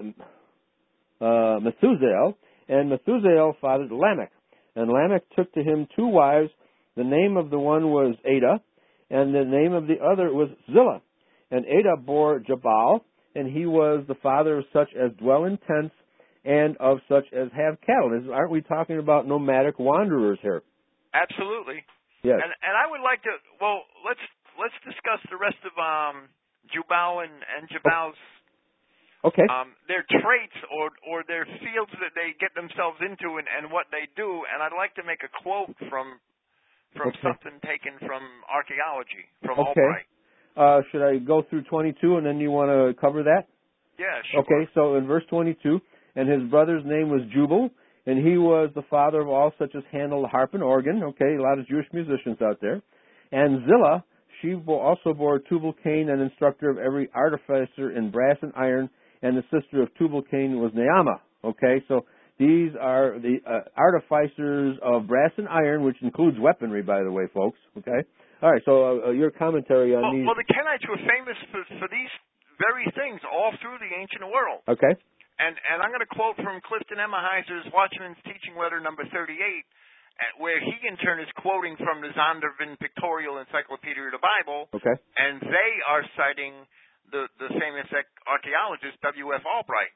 uh, Methusael, and Methusael fathered Lamech. And Lamech took to him two wives. The name of the one was Ada, and the name of the other was Zillah. And Ada bore Jabal, and he was the father of such as dwell in tents and of such as have cattle. Aren't we talking about nomadic wanderers here? Absolutely. Yes. And and I would like to well let's let's discuss the rest of um Jubal and, and Jabal's okay. um their traits or or their fields that they get themselves into and, and what they do. And I'd like to make a quote from from okay. something taken from archaeology, from okay. Albright. Uh, should I go through twenty-two and then you want to cover that? Yeah, sure. Okay, so in verse twenty-two, and his brother's name was Jubal, and he was the father of all such as handle the harp and organ. Okay, a lot of Jewish musicians out there. And Zillah, she also bore Tubal-Cain, an instructor of every artificer in brass and iron, and the sister of Tubal-Cain was Naamah. Okay, so these are the uh, artificers of brass and iron, which includes weaponry, by the way, folks. Okay? All right, so uh, your commentary on well, these. Well, the Kenites were famous for, for these very things all through the ancient world. Okay. And and I'm going to quote from Clifton Emmeheiser's Watchman's Teaching Letter number thirty-eight, where he in turn is quoting from the Zondervan Pictorial Encyclopedia of the Bible. Okay. And they are citing the, the famous archaeologist W F Albright.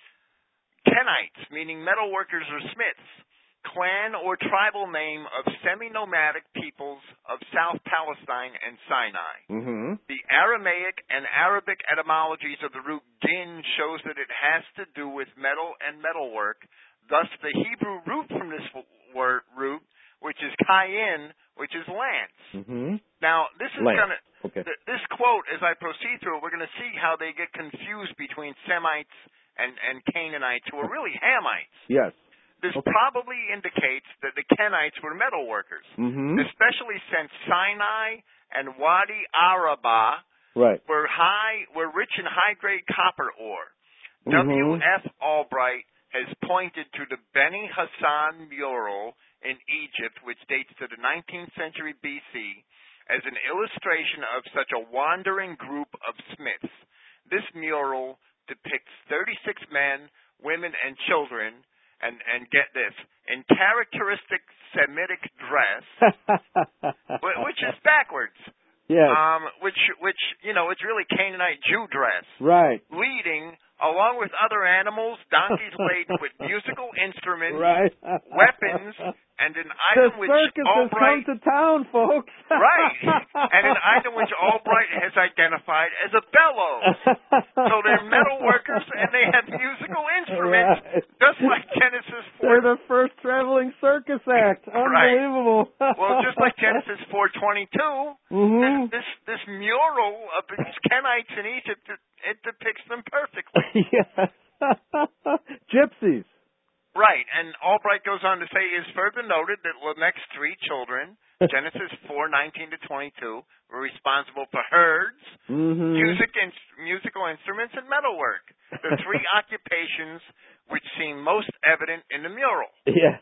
Kenites, meaning metal workers or smiths, clan or tribal name of semi-nomadic peoples of South Palestine and Sinai. Mm-hmm. The Aramaic and Arabic etymologies of the root din shows that it has to do with metal and metalwork. Thus, the Hebrew root from this word root, which is kayin, which is lance. Mm-hmm. Now, this is Lance. going to okay. th- this quote, as I proceed through it, we're going to see how they get confused between Semites and, and Canaanites, who are really Hamites. Yes. This okay. probably indicates that the Kenites were metal workers, mm-hmm. especially since Sinai and Wadi Arabah right. were high, were rich in high-grade copper ore. Mm-hmm. W F Albright has pointed to the Beni Hassan mural in Egypt, which dates to the nineteenth century B C, as an illustration of such a wandering group of smiths. This mural depicts thirty-six men, women, and children, and, and get this, in characteristic Semitic dress, which is backwards. Yes. Um, which, which, you know, it's really Canaanite Jew dress. Right. Leading along with other animals, donkeys laden with musical instruments, right. weapons, and an The item which circus has Albright come to town, folks. right, and an item which Albright has identified as a bellows. So they're metal workers and they have musical instruments, Right. just like Genesis four. They're the first traveling circus act. Unbelievable. Right. Well, just like Genesis four twenty-two, mm-hmm. this, this this mural of these Kenites in Egypt, it, it depicts them perfectly. Yes. Gypsies. Right, and Albright goes on to say, it is further noted that Lamech's three children, Genesis four nineteen to twenty-two, were responsible for herds, mm-hmm. music, in, musical instruments, and metalwork, the three occupations which seem most evident in the mural. Yeah.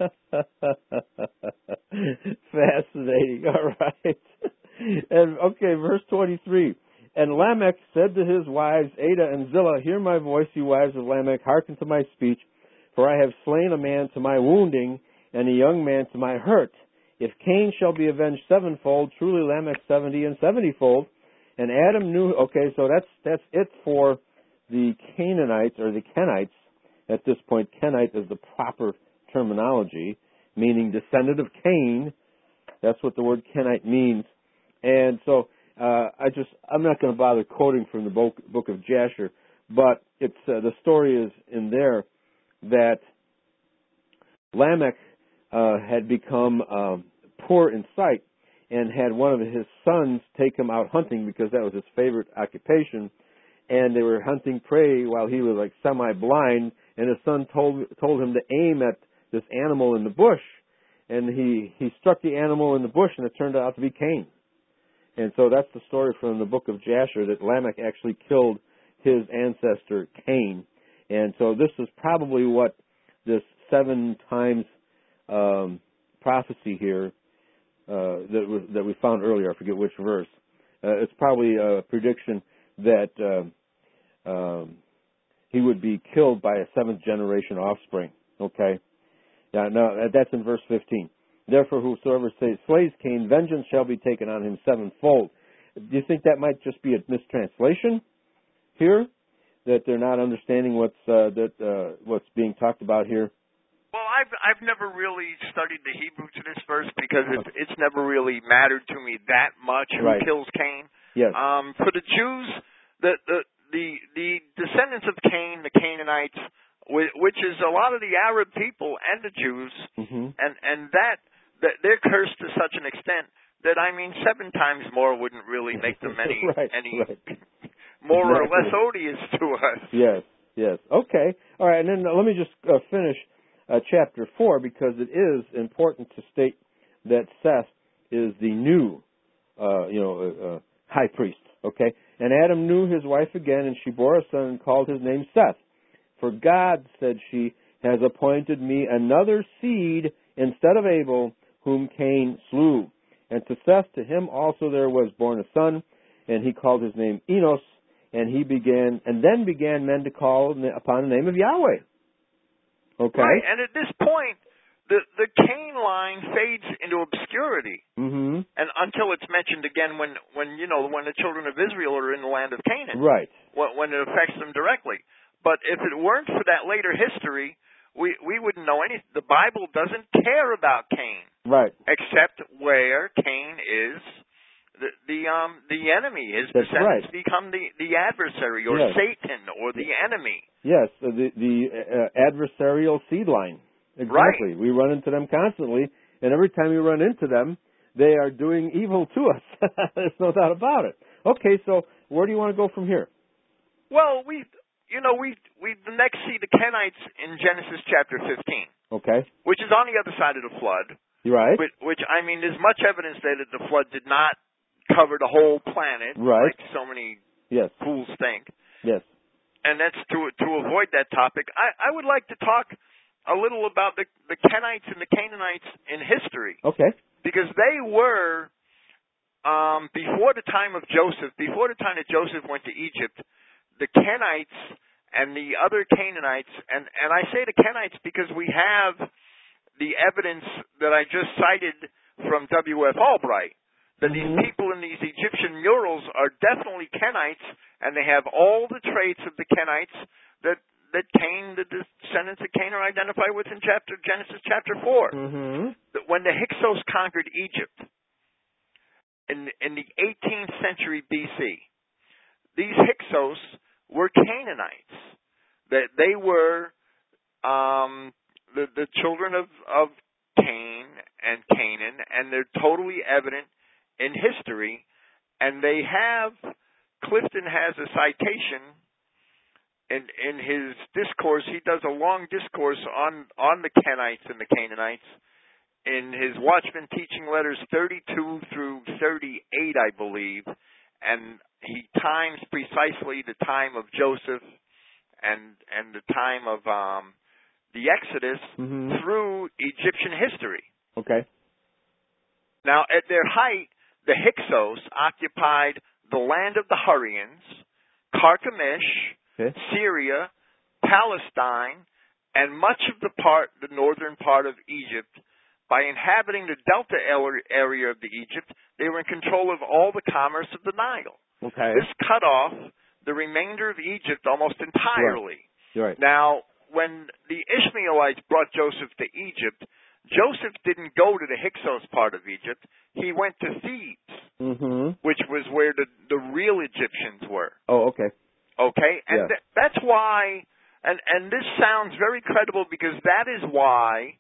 Fascinating. All right. And okay, verse twenty-three. And Lamech said to his wives, Ada and Zillah, hear my voice, you wives of Lamech, hearken to my speech. For I have slain a man to my wounding, and a young man to my hurt. If Cain shall be avenged sevenfold, truly Lamech seventy and seventyfold. And Adam knew. Okay, so that's that's it for the Canaanites or the Kenites. At this point, Kenite is the proper terminology, meaning descendant of Cain. That's what the word Kenite means. And so uh, I just I'm not going to bother quoting from the book, book of Jasher, but it's uh, the story is in there that Lamech uh, had become uh, poor in sight and had one of his sons take him out hunting because that was his favorite occupation. And they were hunting prey while he was like semi-blind, and his son told told him to aim at this animal in the bush, and he, he struck the animal in the bush, and it turned out to be Cain. And so that's the story from the book of Jasher, that Lamech actually killed his ancestor Cain. And so this is probably what this seven times um, prophecy here uh, that, was, that we found earlier, I forget which verse, uh, it's probably a prediction that uh, um, he would be killed by a seventh generation offspring. Okay? Now, now, that's in verse fifteen. Therefore, whosoever slays Cain, vengeance shall be taken on him sevenfold. Do you think that might just be a mistranslation here? That they're not understanding what's uh, that uh, what's being talked about here? Well, I've I've never really studied the Hebrew to this verse because it, it's never really mattered to me that much who Right. kills Cain. Yes. Um, for the Jews, the the the, the descendants of Cain, the Canaanites, which is a lot of the Arab people and the Jews, mm-hmm. and and that, that they're cursed to such an extent that I mean seven times more wouldn't really make them any right, any right. more exactly. or less odious to us. Yes, yes. Okay. All right, and then uh, let me just uh, finish uh, chapter four, because it is important to state that Seth is the new, uh, you know, uh, uh, high priest. Okay, and Adam knew his wife again, and she bore a son and called his name Seth. For God, said she, has appointed me another seed instead of Abel, whom Cain slew. And to Seth, to him also there was born a son, and he called his name Enos. And he began, and then began men to call upon the name of Yahweh. Okay. Right, and at this point, the the Cain line fades into obscurity, mm-hmm. and until it's mentioned again when, when you know when the children of Israel are in the land of Canaan. Right. When, when it affects them directly. But if it weren't for that later history, we we wouldn't know anything. The Bible doesn't care about Cain. Right. Except where Cain is. The the um the enemy, his That's descendants right. become the, the adversary or yes. Satan or the enemy. Yes, the the uh, adversarial seed line. Exactly. Right. We run into them constantly, and every time we run into them, they are doing evil to us. There's no doubt about it. Okay, so where do you want to go from here? Well, we you know we we the next see the Kenites in Genesis chapter fifteen. Okay. Which is on the other side of the flood. You're right. Which, which I mean, there's much evidence that the flood did not cover the whole planet, right. like so many yes. fools think. Yes. And that's to to avoid that topic. I, I would like to talk a little about the, the Kenites and the Canaanites in history. Okay. Because they were, um, before the time of Joseph, before the time that Joseph went to Egypt, the Kenites and the other Canaanites, and, and I say the Kenites because we have the evidence that I just cited from W F Albright, that mm-hmm. these people in these Egyptian murals are definitely Kenites, and they have all the traits of the Kenites that that Cain, the descendants of Cain, are identified with in chapter Genesis chapter four. Mm-hmm. That when the Hyksos conquered Egypt in in the eighteenth century B C, these Hyksos were Canaanites. That they were um, the the children of of Cain and Canaan, and they're totally evident in history. And they have, Clifton has a citation in in his discourse. He does a long discourse on on the Kenites and the Canaanites in his Watchman Teaching Letters thirty-two through thirty-eight, I believe, and he times precisely the time of Joseph and and the time of um, the Exodus mm-hmm. through Egyptian history. Okay. Now, at their height, the Hyksos occupied the land of the Hurrians, Carchemish, okay. Syria, Palestine, and much of the part, the northern part of Egypt. By inhabiting the delta area of the Egypt, they were in control of all the commerce of the Nile. Okay. This cut off the remainder of Egypt almost entirely. Right. Right. Now, when the Ishmaelites brought Joseph to Egypt, Joseph didn't go to the Hyksos part of Egypt. He went to Thebes, mm-hmm. which was where the, the real Egyptians were. Oh, okay. Okay? And yeah. th- that's why, and, and this sounds very credible because that is why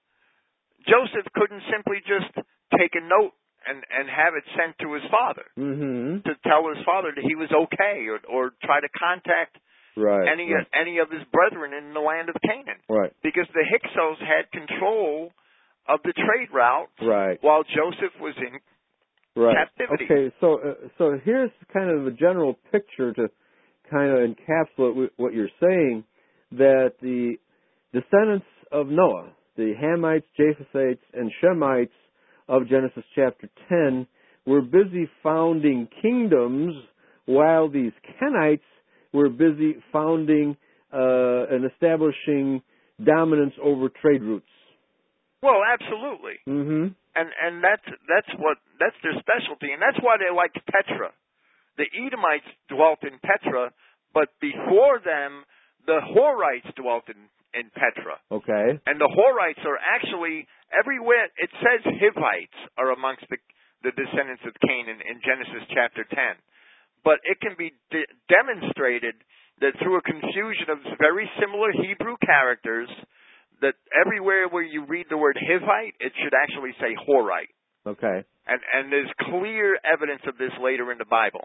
Joseph couldn't simply just take a note and, and have it sent to his father mm-hmm. to tell his father that he was okay, or, or try to contact right, any right. any of his brethren in the land of Canaan. Right. Because the Hyksos had control of the trade route right. while Joseph was in right. captivity. Okay, so uh, so here's kind of a general picture to kind of encapsulate what you're saying, that the descendants of Noah, the Hamites, Japhethites, and Shemites of Genesis chapter ten, were busy founding kingdoms, while these Kenites were busy founding uh, and establishing dominance over trade routes. Well, absolutely. Mm-hmm. And and that's that's what that's their specialty, and that's why they liked Petra. The Edomites dwelt in Petra, but before them, the Horites dwelt in in Petra. Okay. And the Horites are actually everywhere. It says Hivites are amongst the, the descendants of Canaan in Genesis chapter ten. But it can be de- demonstrated that through a confusion of very similar Hebrew characters, that everywhere where you read the word Hivite, it should actually say Horite. Okay. And and there's clear evidence of this later in the Bible.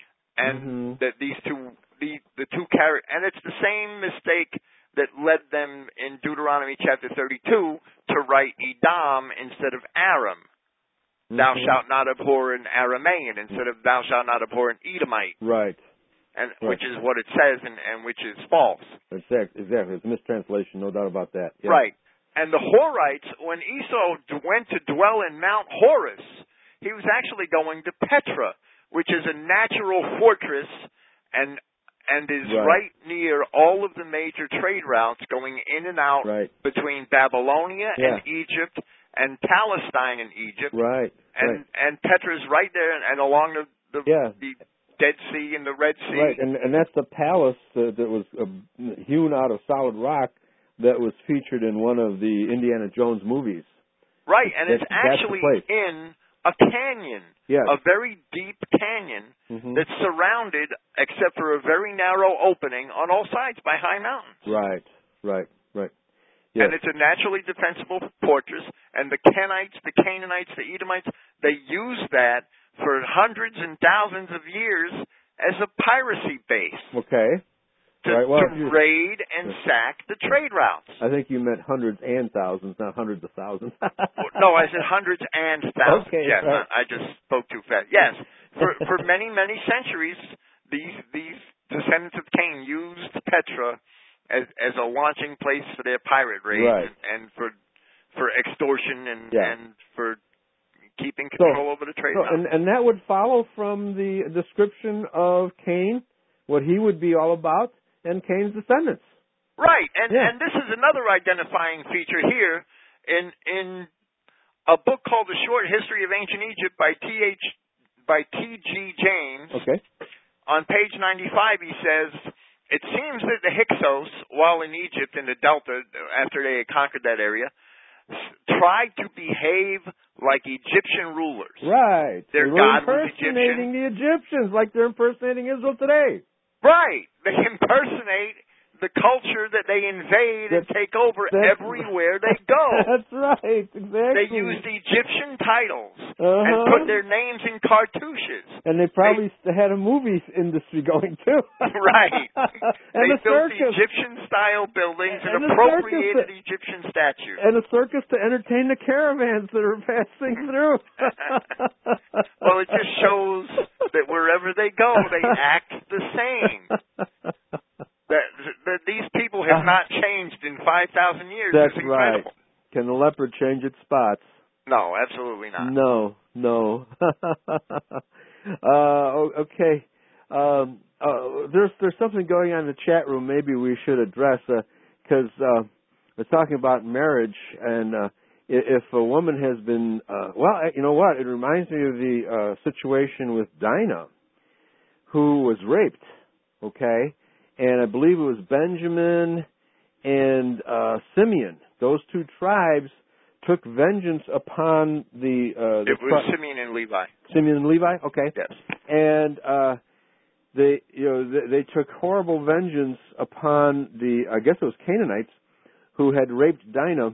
And mm-hmm. that these two, the, the two characters, and it's the same mistake that led them in Deuteronomy chapter thirty-two to write Edom instead of Aram. Mm-hmm. Thou shalt not abhor an Aramean instead of thou shalt not abhor an Edomite. Right. And right. which is what it says, and, and which is false. Exactly. Exactly. It's a mistranslation, no doubt about that. Yeah. Right. And the Horites, when Esau went to dwell in Mount Horus, he was actually going to Petra, which is a natural fortress and and is right. right near all of the major trade routes going in and out right. between Babylonia yeah. and Egypt and Palestine and Egypt. Right. And right. and Petra's right there, and, and along the the, yeah. the Dead Sea and the Red Sea. Right, and and that's the palace uh, that was uh, hewn out of solid rock that was featured in one of the Indiana Jones movies. Right, and that's, it's actually in a canyon, yes. a very deep canyon mm-hmm. that's surrounded, except for a very narrow opening, on all sides by high mountains. Right, right, right. Yes. And it's a naturally defensible fortress, and the Kenites, the Canaanites, the Edomites, they used that for hundreds and thousands of years as a piracy base. Okay. To, right. well, to raid and sack the trade routes. I think you meant hundreds and thousands, not hundreds of thousands. No, I said hundreds and thousands. Okay, yes, right. I, I just spoke too fast. Yes, for for many many centuries, these these descendants of Cain used Petra as as a launching place for their pirate raids right. and, and for for extortion and yeah. and for keeping control so, over the trade so, routes. And, and that would follow from the description of Cain, what he would be all about, and Cain's descendants. Right, and yeah. and this is another identifying feature here in in a book called The Short History of Ancient Egypt by T H by T G James. Okay. On page ninety-five, he says, it seems that the Hyksos, while in Egypt in the Delta, after they had conquered that area, tried to behave like Egyptian rulers. Right. Their they were God was impersonating Egyptian. the Egyptians like they're impersonating Israel today. Right. They impersonate the culture that they invade and take over everywhere they go. That's right, exactly. They used Egyptian titles uh-huh. and put their names in cartouches. And they probably they, had a movie industry going too. Right. and they the built circus. Egyptian-style buildings and, and appropriated to, Egyptian statues. And a circus to entertain the caravans that are passing through. Well, it just shows that wherever they go, they act the same. That, that these people have not changed in five thousand years. That's it's incredible. Right. Can the leopard change its spots? No, absolutely not. No, no. uh, okay. Um, uh, there's there's something going on in the chat room. Maybe we should address because uh, uh, we're talking about marriage, and uh, if a woman has been uh, well, you know what? It reminds me of the uh, situation with Dinah, who was raped. Okay. And I believe it was Benjamin and uh, Simeon. Those two tribes took vengeance upon the. Uh, the it was tri- Simeon and Levi. Simeon and Levi, okay. Yes. And uh, they, you know, they, they took horrible vengeance upon the. I guess it was Canaanites who had raped Dinah.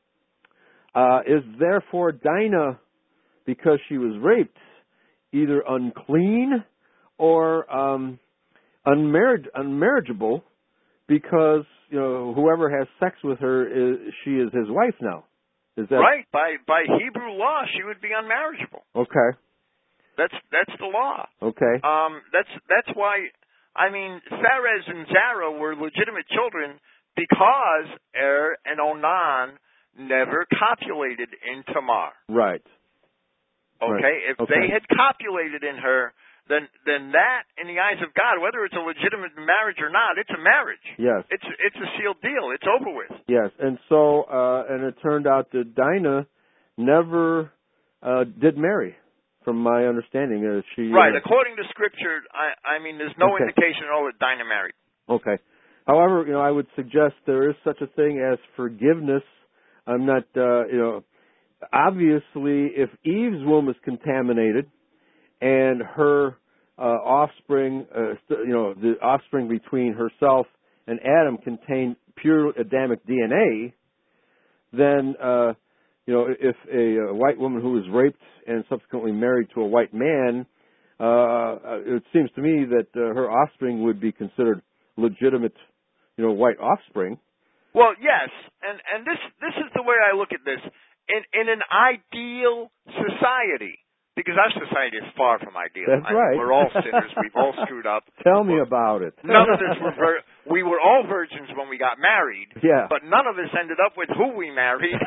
Uh, is therefore Dinah, because she was raped, either unclean or um, unmarried, unmarriageable, because you know whoever has sex with her, is, she is his wife now. Is that right? By by Hebrew law, she would be unmarriageable. Okay. That's that's the law. Okay. Um, that's that's why. I mean, Pharez and Zara were legitimate children because Er and Onan never copulated in Tamar. Right. Okay. Right. If okay. they had copulated in her, then then that, in the eyes of God, whether it's a legitimate marriage or not, it's a marriage. Yes. It's it's a sealed deal. It's over with. Yes, and so uh, and it turned out that Dinah never uh, did marry, from my understanding. Uh, she right. uh, According to Scripture, I I mean, there's no okay. indication at all that Dinah married. Okay. However, you know, I would suggest there is such a thing as forgiveness. I'm not, uh, you know, obviously, if Eve's womb is contaminated, and her uh, offspring, uh, you know, the offspring between herself and Adam contained pure Adamic D N A, then, uh, you know, if a, a white woman who was raped and subsequently married to a white man, uh, it seems to me that uh, her offspring would be considered legitimate, you know, white offspring. Well, yes, and and this this is the way I look at this. In in an ideal society. Because our society is far from ideal. That's I right. mean, we're all sinners. We've all screwed up. Tell me about it. None of us were vir- we were all virgins when we got married. Yeah. But none of us ended up with who we married.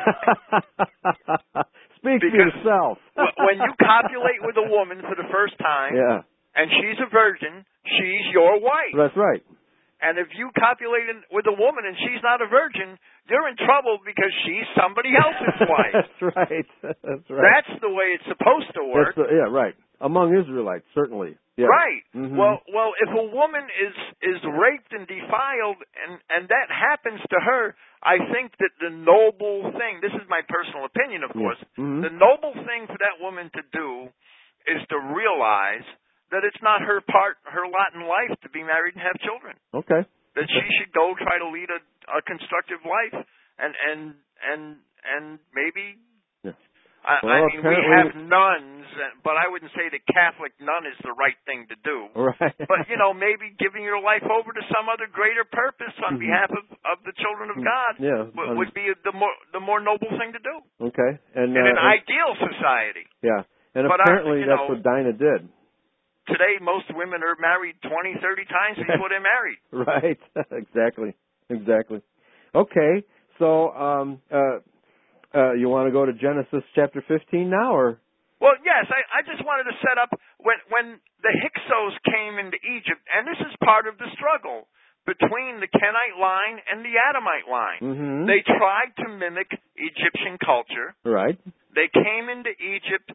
Speak because for yourself. when you copulate with a woman for the first time, yeah. and she's a virgin, she's your wife. That's right. And if you copulate in, with a woman and she's not a virgin, you're in trouble because she's somebody else's wife. That's right. That's right. That's the way it's supposed to work. That's the, yeah, right. Among Israelites, certainly. Yeah. Right. Mm-hmm. Well, well, if a woman is is raped and defiled, and and that happens to her, I think that the noble thing. This is my personal opinion, of course. Yeah. Mm-hmm. The noble thing for that woman to do is to realize that it's not her part, her lot in life to be married and have children. Okay. That she should go try to lead a, a constructive life, and and and and maybe. Yeah. I, Well, I mean, we have nuns, but I wouldn't say that Catholic nun is the right thing to do. Right. But you know, maybe giving your life over to some other greater purpose on mm-hmm. behalf of, of the children of God yeah. would, would be the more the more noble thing to do. Okay. And in uh, an and, ideal society. Yeah. And but apparently I, that's know, what Dinah did. Today, most women are married twenty, thirty times before they're married. Right. Exactly. Exactly. Okay. So, um, uh, uh, you want to go to Genesis chapter fifteen now, or? Well, yes. I, I just wanted to set up when when the Hyksos came into Egypt, and this is part of the struggle between the Kenite line and the Adamite line. Mm-hmm. They tried to mimic Egyptian culture. Right. They came into Egypt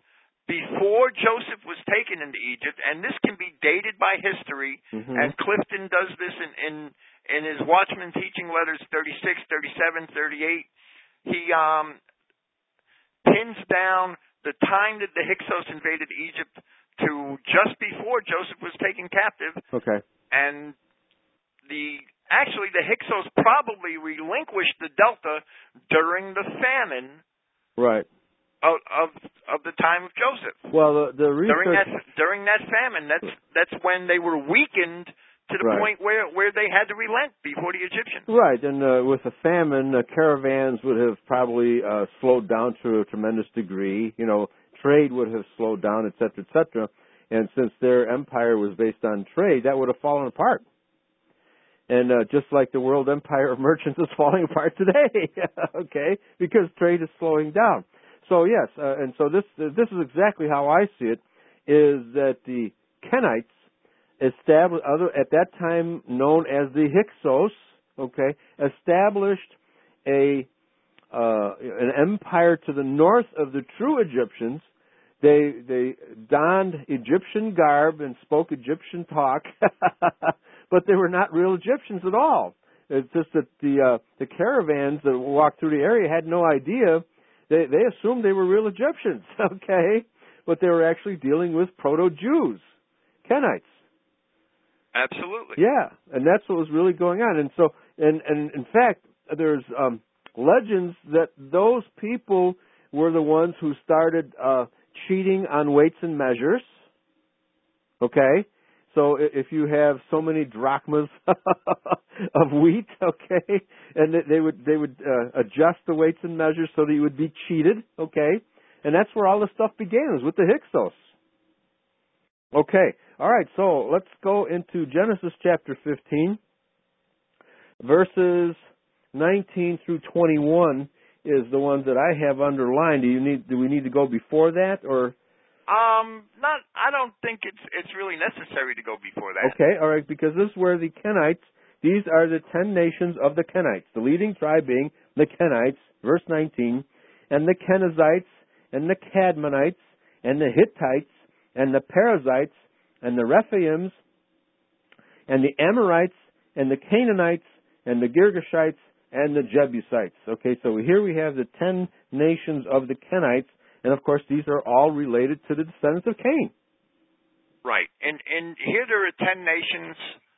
before Joseph was taken into Egypt, and this can be dated by history, mm-hmm. and Clifton does this in, in, in his Watchman Teaching Letters thirty-six, thirty-seven, thirty-eight. He um, pins down the time that the Hyksos invaded Egypt to just before Joseph was taken captive. Okay. And the actually the Hyksos probably relinquished the Delta during the famine. Right. Of, of of the time of Joseph. Well, the, the research during that during that famine, that's that's when they were weakened to the right. point where, where they had to relent before the Egyptians. Right, and uh, with the famine, uh, caravans would have probably uh, slowed down to a tremendous degree. You know, trade would have slowed down, et cetera, et cetera. And since their empire was based on trade, that would have fallen apart. And uh, just like the world empire of merchants is falling apart today, okay, because trade is slowing down. So yes, uh, and so this uh, this is exactly how I see it, is that the Kenites established, other at that time known as the Hyksos, okay, established a uh, an empire to the north of the true Egyptians. They they donned Egyptian garb and spoke Egyptian talk, but they were not real Egyptians at all. It's just that the uh, the caravans that walked through the area had no idea. They they assumed they were real Egyptians, okay, but they were actually dealing with proto-Jews, Kenites. Absolutely. Yeah, and that's what was really going on. And so, and and in fact, there's um, legends that those people were the ones who started uh, cheating on weights and measures. Okay. So if you have so many drachmas of wheat, okay, and they would they would uh, adjust the weights and measures so that you would be cheated, okay, and that's where all this stuff began, was with the Hyksos. Okay, all right, so let's go into Genesis chapter fifteen, verses nineteen through twenty-one is the ones that I have underlined. Do you need do we need to go before that or? Um, not. I don't think it's it's really necessary to go before that. Okay, all right, because this is where the Kenites. These are the ten nations of the Kenites. The leading tribe being the Kenites, verse nineteen, and the Kenizzites, and the Cadmonites, and the Hittites, and the Perizzites, and the Rephaims, and the Amorites, and the Canaanites, and the Girgashites, and the Jebusites. Okay, so here we have the ten nations of the Kenites. And, of course, these are all related to the descendants of Cain. Right. And and here there are ten nations,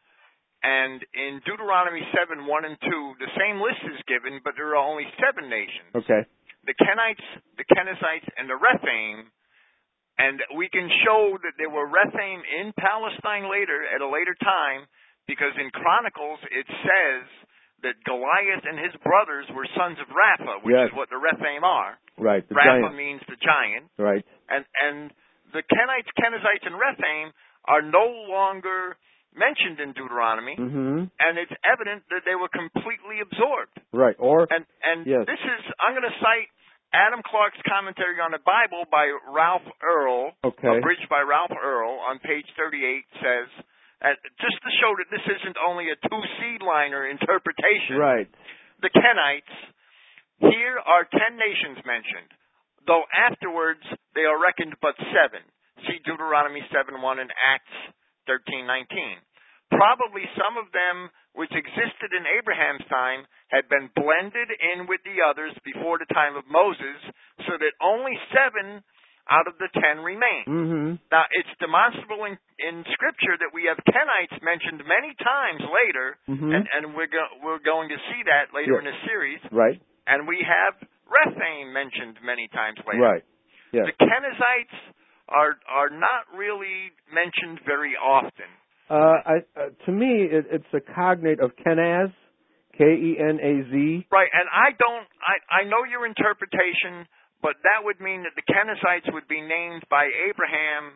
and in Deuteronomy seven, one and two, the same list is given, but there are only seven nations. Okay. The Kenites, the Kenizzites, and the Rephaim. And we can show that there were Rephaim in Palestine later, at a later time, because in Chronicles it says that Goliath and his brothers were sons of Rapha, which yes. is what the Rephaim are. Right, the Rapha giant. means the giant. Right. And and the Kenites, Kenizzites, and Rephaim are no longer mentioned in Deuteronomy, mm-hmm. and it's evident that they were completely absorbed. Right. Or and and yes. this is I'm going to cite Adam Clark's commentary on the Bible by Ralph Earl, okay. abridged by Ralph Earl on page thirty-eight, says, uh, just to show that this isn't only a two-seed-liner interpretation. Right. The Kenites. Here are ten nations mentioned, though afterwards they are reckoned but seven. See Deuteronomy seven one and Acts thirteen nineteen. Probably some of them which existed in Abraham's time had been blended in with the others before the time of Moses, so that only seven out of the ten remain. Mm-hmm. Now, it's demonstrable in, in Scripture that we have Kenites mentioned many times later, mm-hmm. and, and we're, go, we're going to see that later yes. in the series. Right. And we have Rephaim mentioned many times later. Right. Yes. The Kenizzites are are not really mentioned very often. Uh, I, uh, to me, it, it's a cognate of Kenaz, K E N A Z. Right, and I don't. I I know your interpretation, but that would mean that the Kenizzites would be named by Abraham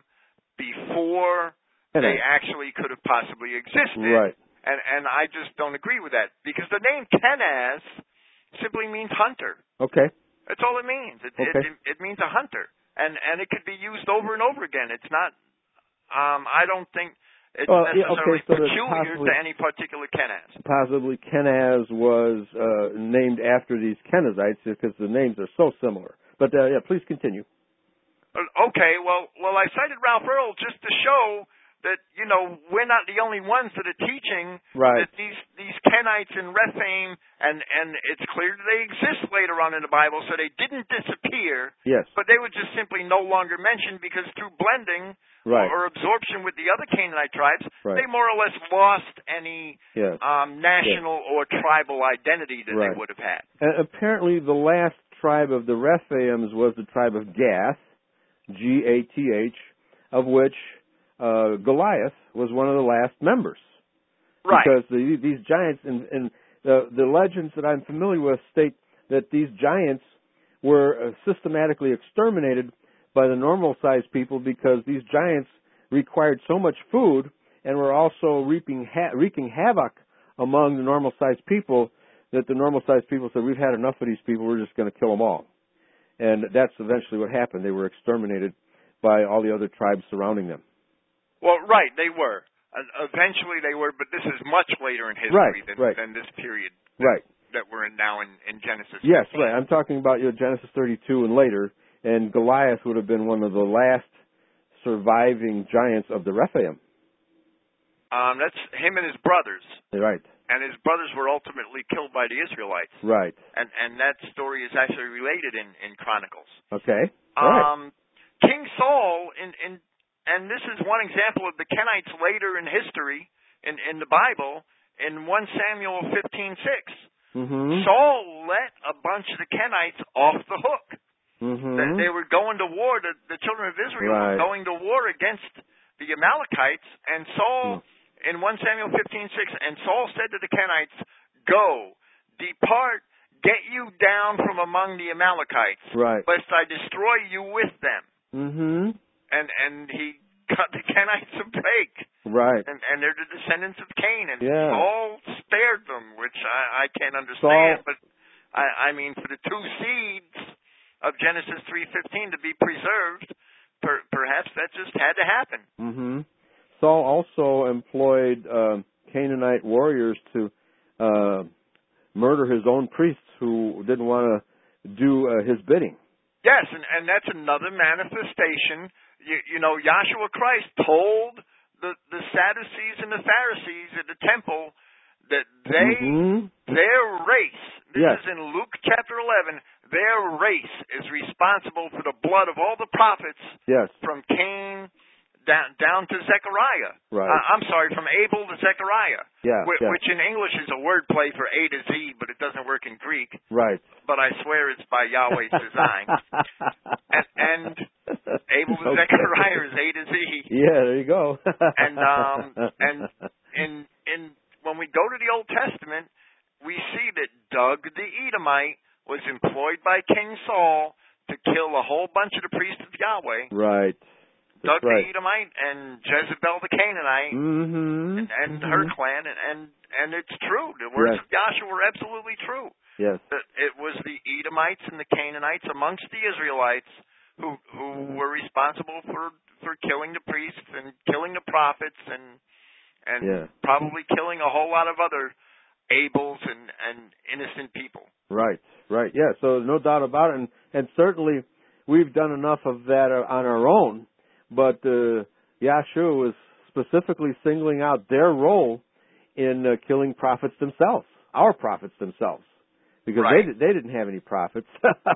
before Kenaz. They actually could have possibly existed. Right. And and I just don't agree with that, because the name Kenaz simply means hunter. Okay. That's all it means. It, okay. it, it means a hunter, and and it could be used over and over again. It's not. Um, I don't think it's well, necessarily yeah, okay, so peculiar possibly, to any particular Kenaz. Possibly Kenaz was uh, named after these Kenizzites because the names are so similar. But uh, yeah, please continue. Uh, Okay, well, well, I cited Ralph Earl just to show that, you know, we're not the only ones that are teaching Right. that these these Kenites and Rephaim, and and it's clear that they exist later on in the Bible, so they didn't disappear. Yes. But they were just simply no longer mentioned because through blending Right. or, or absorption with the other Canaanite tribes, Right. they more or less lost any Yes. um, national or tribal identity that Right. they would have had. And apparently the last tribe of the Rephaims was the tribe of Gath, G A T H, of which uh, Goliath was one of the last members. Right. Because the, these giants, and, and the, the legends that I'm familiar with state that these giants were uh, systematically exterminated by the normal-sized people because these giants required so much food and were also reaping ha- wreaking havoc among the normal-sized people that the normal-sized people said, we've had enough of these people, we're just going to kill them all. And that's eventually what happened. They were exterminated by all the other tribes surrounding them. Well, right, they were. Uh, eventually they were, but this is much later in history Right, than, right. than this period that, Right. that we're in now in, in Genesis. Yes, fifteen. right. I'm talking about you know, Genesis thirty-two and later, and Goliath would have been one of the last surviving giants of the Rephaim. Um, that's him and his brothers. Right, And his brothers were ultimately killed by the Israelites. right. And and that story is actually related in, in Chronicles. Okay, all right. Um, King Saul, in, in, and this is one example of the Kenites later in history, in, in the Bible, in First Samuel fifteen six. Mm-hmm. Saul let a bunch of the Kenites off the hook. Mm-hmm. They, they were going to war, the, the children of Israel Right. were going to war against the Amalekites, and Saul, Mm. in First Samuel fifteen six, and Saul said to the Kenites, go, depart, get you down from among the Amalekites, Right. lest I destroy you with them. Mm-hmm. And and he cut the Kenites a break, Right. and, and they're the descendants of Cain, and Yeah. Saul spared them, which I, I can't understand, Saul- but I, I mean, for the two seeds of Genesis three fifteen to be preserved, per, perhaps that just had to happen. Mm-hmm. Saul also employed uh, Canaanite warriors to uh, murder his own priests who didn't want to do uh, his bidding. Yes, and, and that's another manifestation. You, you know, Yahshua Christ told the, the Sadducees and the Pharisees at the temple that they, Mm-hmm. their race, this Yes. is in Luke chapter eleven, their race is responsible for the blood of all the prophets Yes. from Cain down, down to Zechariah. Right. Uh, I'm sorry, from Abel to Zechariah, Yeah. whi- yeah. which in English is a word play for A to Z, but it doesn't work in Greek. Right. But I swear it's by Yahweh's design. and, and Abel to Okay. Zechariah is A to Z. Yeah, there you go. And, um, and in in when we go to the Old Testament, we see that Doug the Edomite was employed by King Saul to kill a whole bunch of the priests of Yahweh. Right. Doug That's right. the Edomite and Jezebel the Canaanite Mm-hmm. and, and mm-hmm. her clan, and, and and it's true. The words Yes. of Joshua were absolutely true. Yes. That it was the Edomites and the Canaanites amongst the Israelites who who were responsible for for killing the priests and killing the prophets and and Yeah. probably killing a whole lot of other Abels and and innocent people. Right. Right. Yeah. So no doubt about it, and and certainly we've done enough of that uh, on our own. But uh, Yahshua was specifically singling out their role in uh, killing prophets themselves, our prophets themselves, because Right. they they didn't have any prophets.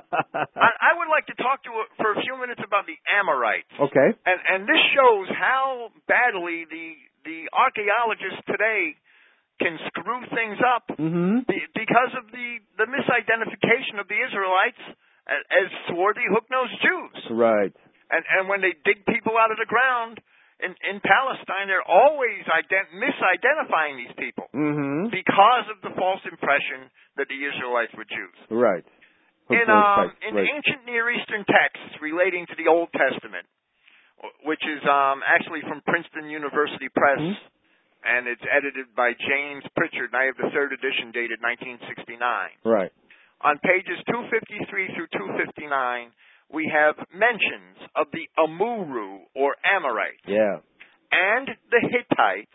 I, I would like to talk to you for a few minutes about the Amorites. Okay. And and this shows how badly the the archaeologists today can screw things up Mm-hmm. be, because of the the misidentification of the Israelites as, as swarthy hook-nosed Jews. Right. And and when they dig people out of the ground in in Palestine, they're always ident- misidentifying these people Mm-hmm. because of the false impression that the Israelites were Jews. Right. In Hook-nosed um types. in right. ancient Near Eastern texts relating to the Old Testament, which is um actually from Princeton University Press, Mhm. and it's edited by James Pritchard, and I have the third edition dated nineteen sixty-nine. Right. On pages two fifty-three through two fifty-nine, we have mentions of the Amuru or Amorites, Yeah. and the Hittites,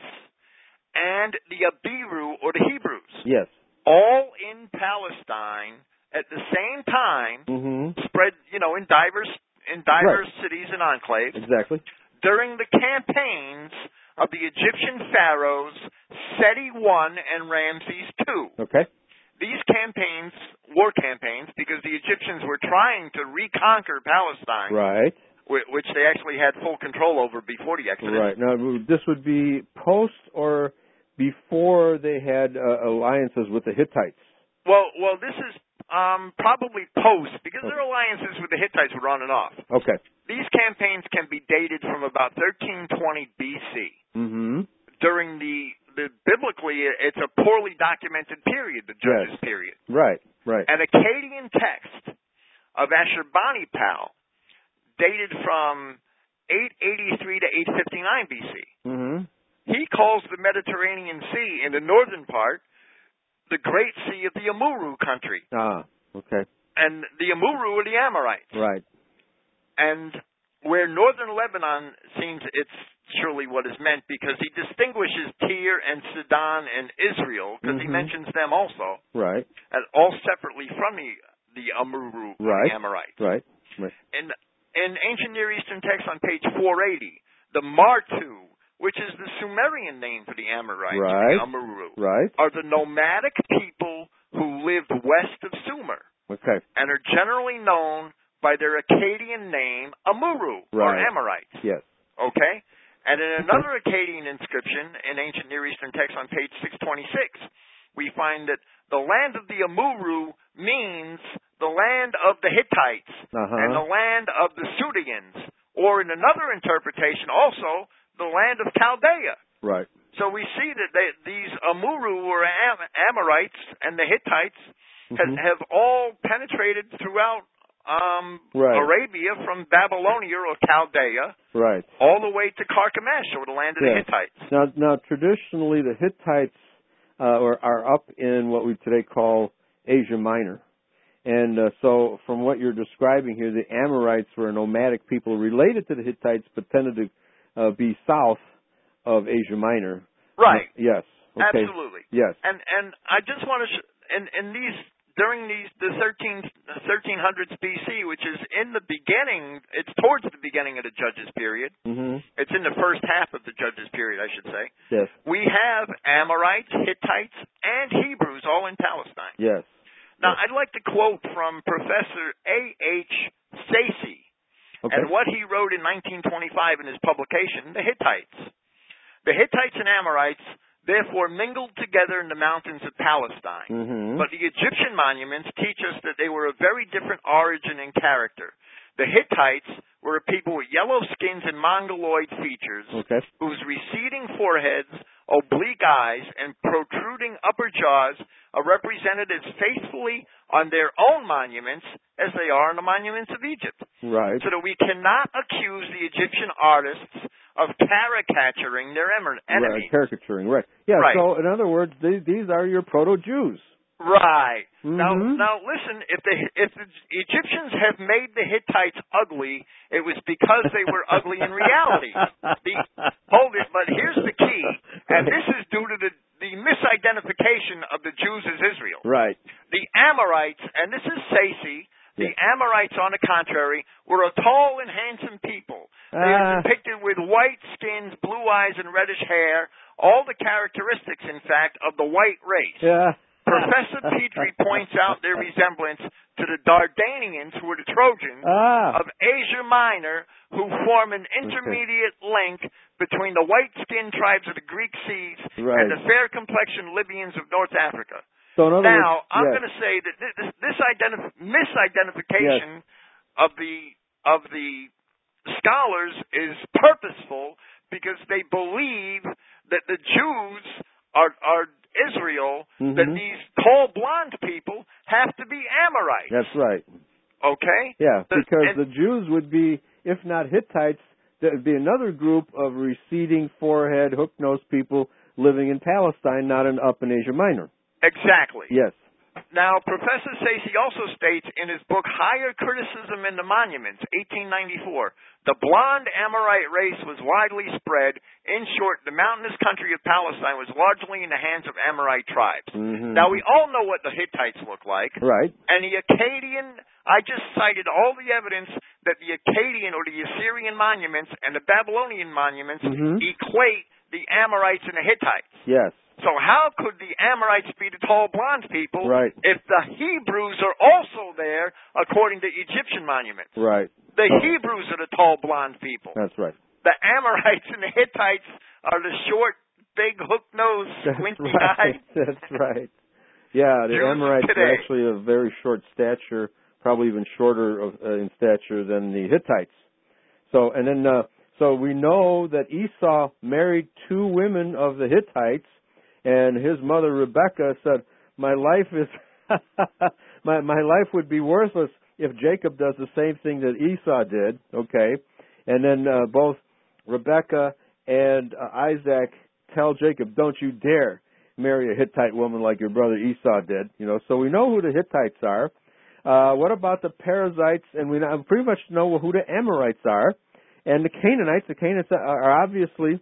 and the Abiru or the Hebrews, Yes. all in Palestine at the same time, Mm-hmm. spread, you know, in diverse in diverse Right. cities and enclaves Exactly. during the campaigns of the Egyptian pharaohs Seti I and Ramses the Second. Okay. These campaigns, war campaigns, because the Egyptians were trying to reconquer Palestine, Right. whi- which they actually had full control over before the Exodus. Right. Now, this would be post or before they had uh, alliances with the Hittites. Well, well, this is um, probably post, because Okay. their alliances with the Hittites were on and off. Okay. These campaigns can be dated from about thirteen twenty B C. Mm-hmm. During the, the biblically, it's a poorly documented period, the Judges Yes. period. Right. Right. An Akkadian text of Ashurbanipal, dated from eight eighty-three to eight fifty-nine B C. Mm-hmm. He calls the Mediterranean Sea in the northern part the Great Sea of the Amuru country. Ah. Okay. And the Amuru are the Amorites. Right. And where northern Lebanon seems it's surely what is meant, because he distinguishes Tyre and Sidon and Israel, because he Mhm. mentions them also, Right. and all separately from the, the Amuru, or Right. the Amorites. Right. Right. In, in ancient Near Eastern texts on page four eighty, the Martu, which is the Sumerian name for the Amorites, Right. the Amuru, Right. are the nomadic people who lived west of Sumer, Okay. and are generally known by their Akkadian name, Amuru, or Right. Amorites. Yes. Okay? And in another Akkadian inscription in ancient Near Eastern text on page six twenty-six, we find that the land of the Amuru means the land of the Hittites Uh-huh. and the land of the Sudians, or in another interpretation also, the land of Chaldea. Right. So we see that they, these Amuru or Am- Amorites and the Hittites Mhm. have, have all penetrated throughout um, Right. Arabia, from Babylonia or Chaldea Right. all the way to Carchemish, or the land of the Yeah. Hittites. Now, now, traditionally, the Hittites uh, are, are up in what we today call Asia Minor, and uh, so from what you're describing here, the Amorites were a nomadic people related to the Hittites, but tended to uh, be south of Asia Minor. Right. Yes. Okay. Absolutely. Yes. And and I just want to, sh- and and these during these the thirteen thirteen hundreds B C, which is in the beginning, it's towards the beginning of the Judges period. Mm-hmm. It's in the first half of the Judges period, I should say. Yes. We have Amorites, Hittites, and Hebrews all in Palestine. Yes. Now, Yes. I'd like to quote from Professor A H Sacy, Okay. and what he wrote in nineteen twenty-five in his publication, The Hittites. The Hittites and Amorites therefore mingled together in the mountains of Palestine. Mm-hmm. But the Egyptian monuments teach us that they were of very different origin and character. The Hittites were a people with yellow skins and mongoloid features, Okay. whose receding foreheads, oblique eyes, and protruding upper jaws are represented as faithfully on their own monuments as they are on the monuments of Egypt. Right. So that we cannot accuse the Egyptian artists of caricaturing their em- Right. enemies. Caricaturing. Right. Yeah. Right. So, in other words, these, these are your proto-Jews. Right. Now, Mhm. now listen. If the if the Egyptians have made the Hittites ugly, it was because they were ugly in reality. The, hold it, but here's the key, and this is due to the the misidentification of the Jews as Israel. Right. The Amorites, and this is Sacy, the Yes. Amorites, on the contrary, were a tall and handsome people. They Ah. are depicted with white skins, blue eyes, and reddish hair, all the characteristics, in fact, of the white race. Yeah. Professor Petrie points out their resemblance to the Dardanians, who were the Trojans, Ah. of Asia Minor, who form an intermediate link between the white-skinned tribes of the Greek seas Right. and the fair-complexioned Libyans of North Africa. So in other Now, words, I'm yes. going to say that this, this, this identif- misidentification of the of the scholars is purposeful, because they believe that the Jews are are Israel, Mhm. that these tall blonde people have to be Amorites. That's right. Okay? Yeah, The- because and- the Jews would be, if not Hittites, there would be another group of receding forehead, hook-nosed people living in Palestine, not in up in Asia Minor. Exactly. Yes. Now, Professor Sacy also states in his book Higher Criticism in the Monuments, eighteen ninety-four, the blonde Amorite race was widely spread. In short, the mountainous country of Palestine was largely in the hands of Amorite tribes. Mm-hmm. Now, we all know what the Hittites look like. Right. And the Akkadian, I just cited all the evidence that the Akkadian or the Assyrian monuments and the Babylonian monuments Mhm. equate the Amorites and the Hittites. Yes. So how could the Amorites be the tall blonde people Right. if the Hebrews are also there according to Egyptian monuments? Right. The Hebrews are the tall blonde people. That's right. The Amorites and the Hittites are the short, big, hook-nosed, That's squinty-eyed. right. That's right. Yeah, the Jews of Amorites today. are actually of very short stature, probably even shorter of, uh, in stature than the Hittites. So, and then, uh, so we know that Esau married two women of the Hittites, and his mother Rebecca said, "My life is, my my life would be worthless if Jacob does the same thing that Esau did." Okay, and then uh, both Rebecca and uh, Isaac tell Jacob, "Don't you dare marry a Hittite woman like your brother Esau did." You know, so we know who the Hittites are. Uh, what about the Perizzites? And we now pretty much know who the Amorites are. And the Canaanites. The Canaanites are obviously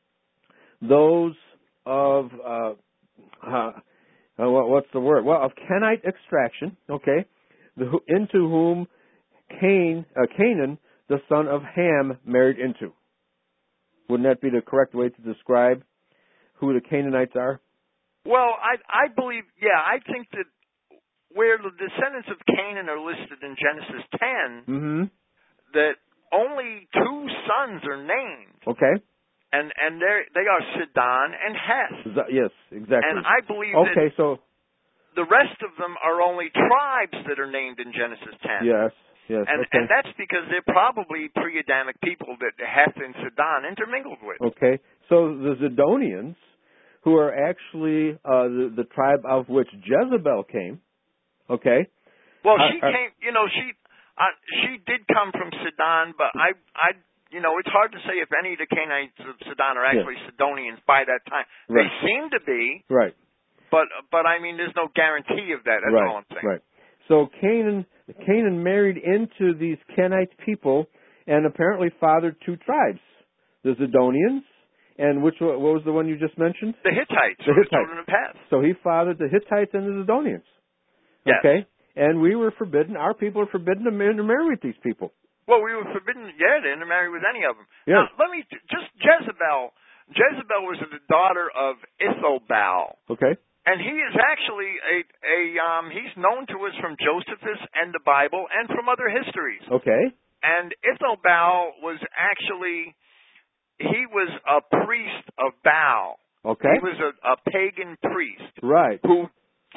those of uh, uh, uh, what's the word? Well, of Kenite extraction. Okay, the, into whom Cain, uh, Canaan, the son of Ham, married into. Wouldn't that be the correct way to describe who the Canaanites are? Well, I I believe, yeah, I think that where the descendants of Canaan are listed in Genesis ten, Mm-hmm. that only two sons are named, Okay. and and they they are Sidon and Heth. Z- Yes, exactly. And I believe Okay, that so the rest of them are only tribes that are named in Genesis ten. yes, yes. And okay. and that's because they're probably pre-Adamic people that Heth and Sidon intermingled with. Okay, so the Zidonians, who are actually uh, the, the tribe of which Jezebel came, okay? Well, Are- she are- came, you know, she uh, she did come from Sidon, but I I you know, it's hard to say if any of the Canaanites of Sidon are actually Sidonians by that time. Right. They seem to be, Right, but but I mean, there's no guarantee of that. That's right, all I'm saying. right. So Canaan, Canaan married into these Kenite people and apparently fathered two tribes, the Zidonians, and which one- what was the one you just mentioned? The Hittites, The or the Hittites. children of Heth. So he fathered the Hittites and the Zidonians. Yes. Okay? And we were forbidden, our people are forbidden to mar- to marry with these people. Well, we were forbidden, yeah, to intermarry with any of them. Yes. Now, let me just Jezebel. Jezebel was the daughter of Ithobal, Okay? and he is actually a a um he's known to us from Josephus and the Bible and from other histories. Okay? And Ithobal was actually he was a priest of Baal. Okay? He was a, a pagan priest Right. who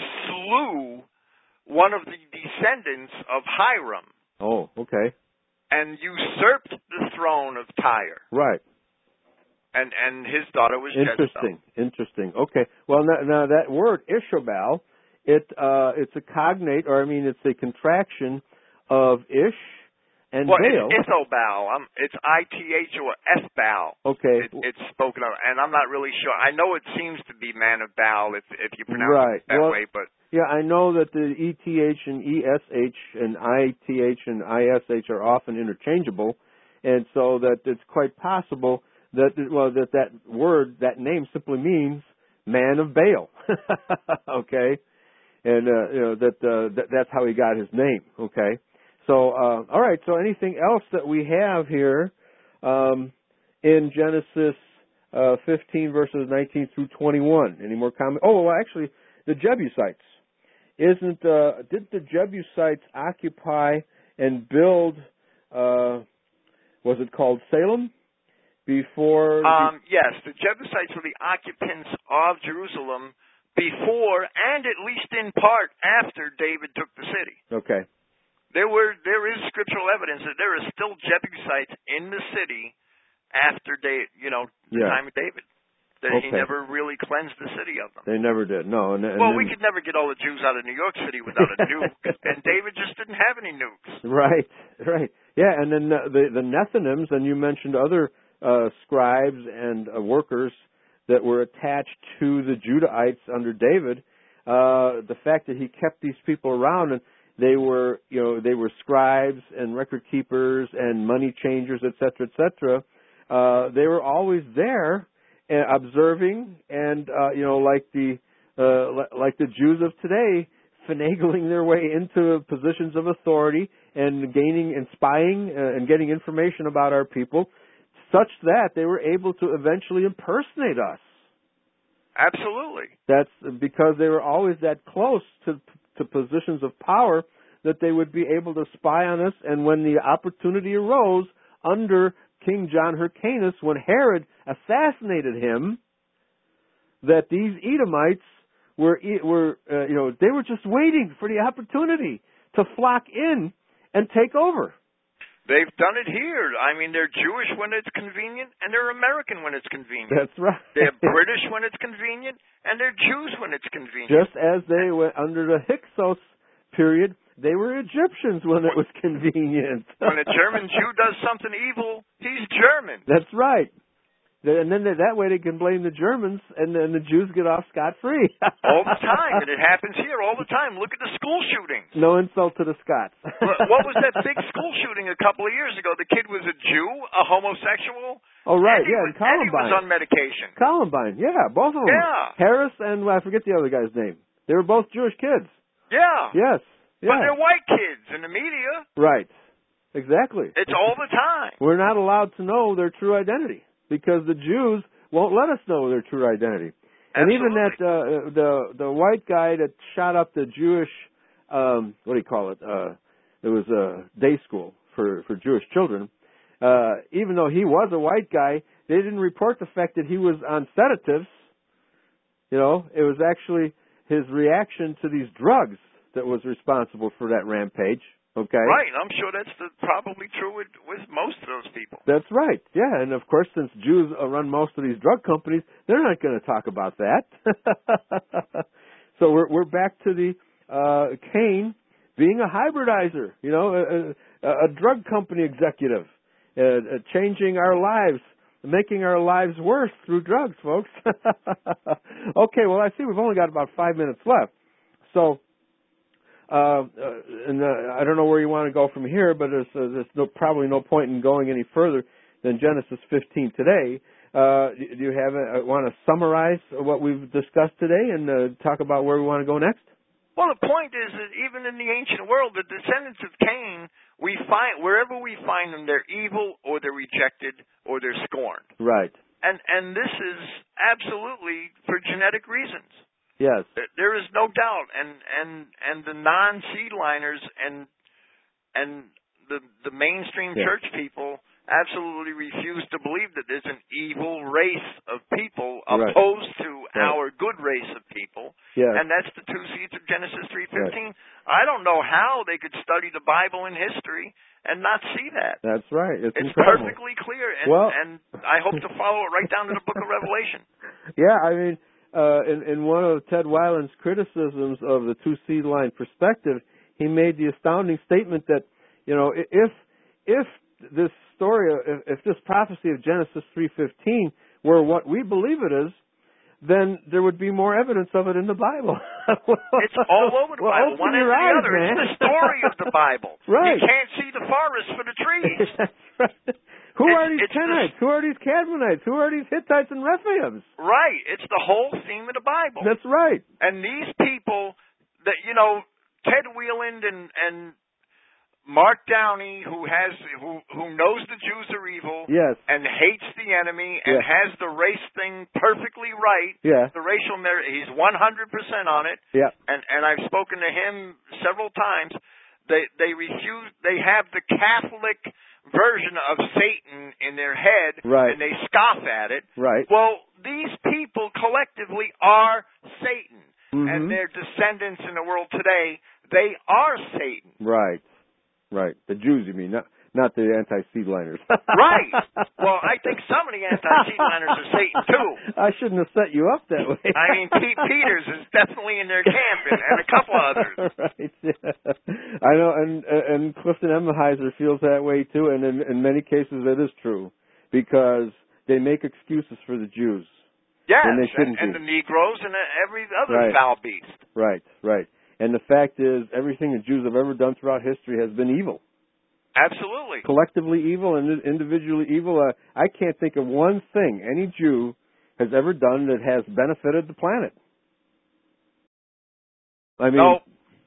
slew one of the descendants of Hiram Oh, okay. and usurped the throne of Tyre. Right. And and his daughter was Interesting. Jezebel. Interesting. Okay. Well, now, now that word Ishabal, it uh, it's a cognate, or I mean, it's a contraction of Ish and Well, Baal. it's Ithobal. Um, it's I T H or Ethbal. Okay. It, it's spoken of, and I'm not really sure. I know it seems to be man of Baal if if you pronounce Right. it that Well, way, but Yeah, I know that the E T H and E S H and I T H and I S H are often interchangeable, and so that it's quite possible that well that that word, that name, simply means man of Baal. Okay, and uh, you know that, uh, that that's how he got his name. Okay, so uh, all right. So anything else that we have here um, in Genesis uh, fifteen verses nineteen through twenty-one? Any more comments? Oh, well, actually, the Jebusites. Isn't uh, did the Jebusites occupy and build? Uh, was it called Salem? Before? um, yes, the Jebusites were the occupants of Jerusalem before, and at least in part after David took the city. Okay. There were there is scriptural evidence that there is still Jebusites in the city after David, you know, the Yeah. time of David. That Okay. he never really cleansed the city of them. They never did. No. And, and well, then, we could never get all the Jews out of New York City without a nuke, and David just didn't have any nukes. Right. Right. Yeah. And then uh, the the Nethinims, and you mentioned other uh, scribes and uh, workers that were attached to the Judahites under David. Uh, the fact that he kept these people around, and they were, you know, they were scribes and record keepers and money changers, et cetera, et cetera. Uh, they were always there, uh, observing, and uh, you know, like the uh, like the Jews of today, finagling their way into positions of authority and gaining and spying uh, and getting information about our people, such that they were able to eventually impersonate us. Absolutely. That's because they were always that close to to positions of power that they would be able to spy on us. And when the opportunity arose under King John Hyrcanus, when Herod assassinated him, that these Edomites were were uh, you know they were just waiting for the opportunity to flock in and take over. They've done it here. I mean, they're Jewish when it's convenient, and they're American when it's convenient. That's right. They're British when it's convenient, and they're Jews when it's convenient. Just as they went under the Hyksos period, they were Egyptians when it was convenient. When a German Jew does something evil, he's German. That's right. And then they, that way they can blame the Germans, and then the Jews get off scot-free. All the time, and it happens here all the time. Look at the school shootings. No insult to the Scots. What was that big school shooting a couple of years ago? The kid was a Jew, a homosexual. Oh, right, and yeah, was, and Columbine. And he was on medication. Columbine, yeah, both of them. Yeah. Harris and, well, I forget the other guy's name. They were both Jewish kids. Yeah. Yes. Yeah. But they're white kids in the media. Right. Exactly. It's all the time. We're not allowed to know their true identity because the Jews won't let us know their true identity. And Absolutely. even that uh, the the white guy that shot up the Jewish um, what do you call it? Uh, it was a day school for for Jewish children. Uh, even though he was a white guy, they didn't report the fact that he was on sedatives. You know, it was actually his reaction to these drugs that was responsible for that rampage. Okay. Right. I'm sure that's the, probably true with, with most of those people. That's right. Yeah, and of course, since Jews run most of these drug companies, they're not going to talk about that. So we're we're back to the uh, Cain being a hybridizer. You know, a, a, a drug company executive, uh, uh, changing our lives, making our lives worse through drugs, folks. Okay. Well, I see we've only got about five minutes left, so. Uh, and uh, I don't know where you want to go from here, but there's, uh, there's no, probably no point in going any further than Genesis fifteen today. Uh, do you have a, want to summarize what we've discussed today and uh, talk about where we want to go next? Well, the point is that even in the ancient world, the descendants of Cain, we find wherever we find them, they're evil or they're rejected or they're scorned. Right. And and this is absolutely for genetic reasons. Yes. There is no doubt, and and and the non-seed liners and and the the mainstream yes. church people absolutely refuse to believe that there's an evil race of people opposed right. to right. our good race of people, yes. and that's the two seeds of Genesis three fifteen. Right. I don't know how they could study the Bible and history and not see that. That's right. It's, it's incredible. perfectly clear, and well, and I hope to follow it right down to the Book of Revelation. Yeah, I mean. Uh, in, in one of Ted Weiland's criticisms of the two-seed line perspective, he made the astounding statement that, you know, if if this story, if, if this prophecy of Genesis three fifteen were what we believe it is, then there would be more evidence of it in the Bible. It's all over the well, Bible, one your after the eyes, other. Man. It's the story of the Bible. Right. You can't see the forest for the trees. That's right. Who it's, are these it's Kenites? the, Who are these Cadmonites? Who are these Hittites and Rephaims? Right. It's the whole theme of the Bible. That's right. And these people that, you know, Ted Weiland and, and Mark Downey, who has who who knows the Jews are evil yes. and hates the enemy and yes. has the race thing perfectly right. Yeah. The racial merit, he's one hundred percent on it. Yeah. And and I've spoken to him several times. They they refuse. They have the Catholic version of Satan in their head, right. and they scoff at it. Right. Well, these people collectively are Satan, mm-hmm. and their descendants in the world today, they are Satan. Right. Right. The Jews, you mean, not not the anti-seed liners. Right. Well, I think some of the anti-seed liners are Satan, too. I shouldn't have set you up that way. I mean, Pete Peters is definitely in their camp, and, and a couple others. Right. Yeah. I know, and and Clifton Emmenheiser feels that way, too, and in, in many cases it is true, because they make excuses for the Jews. Yes, and, they and, and the Negroes and every other right. foul beast. Right, right. And the fact is, everything the Jews have ever done throughout history has been evil. Absolutely. Collectively evil and individually evil. Uh, I can't think of one thing any Jew has ever done that has benefited the planet. I mean, no.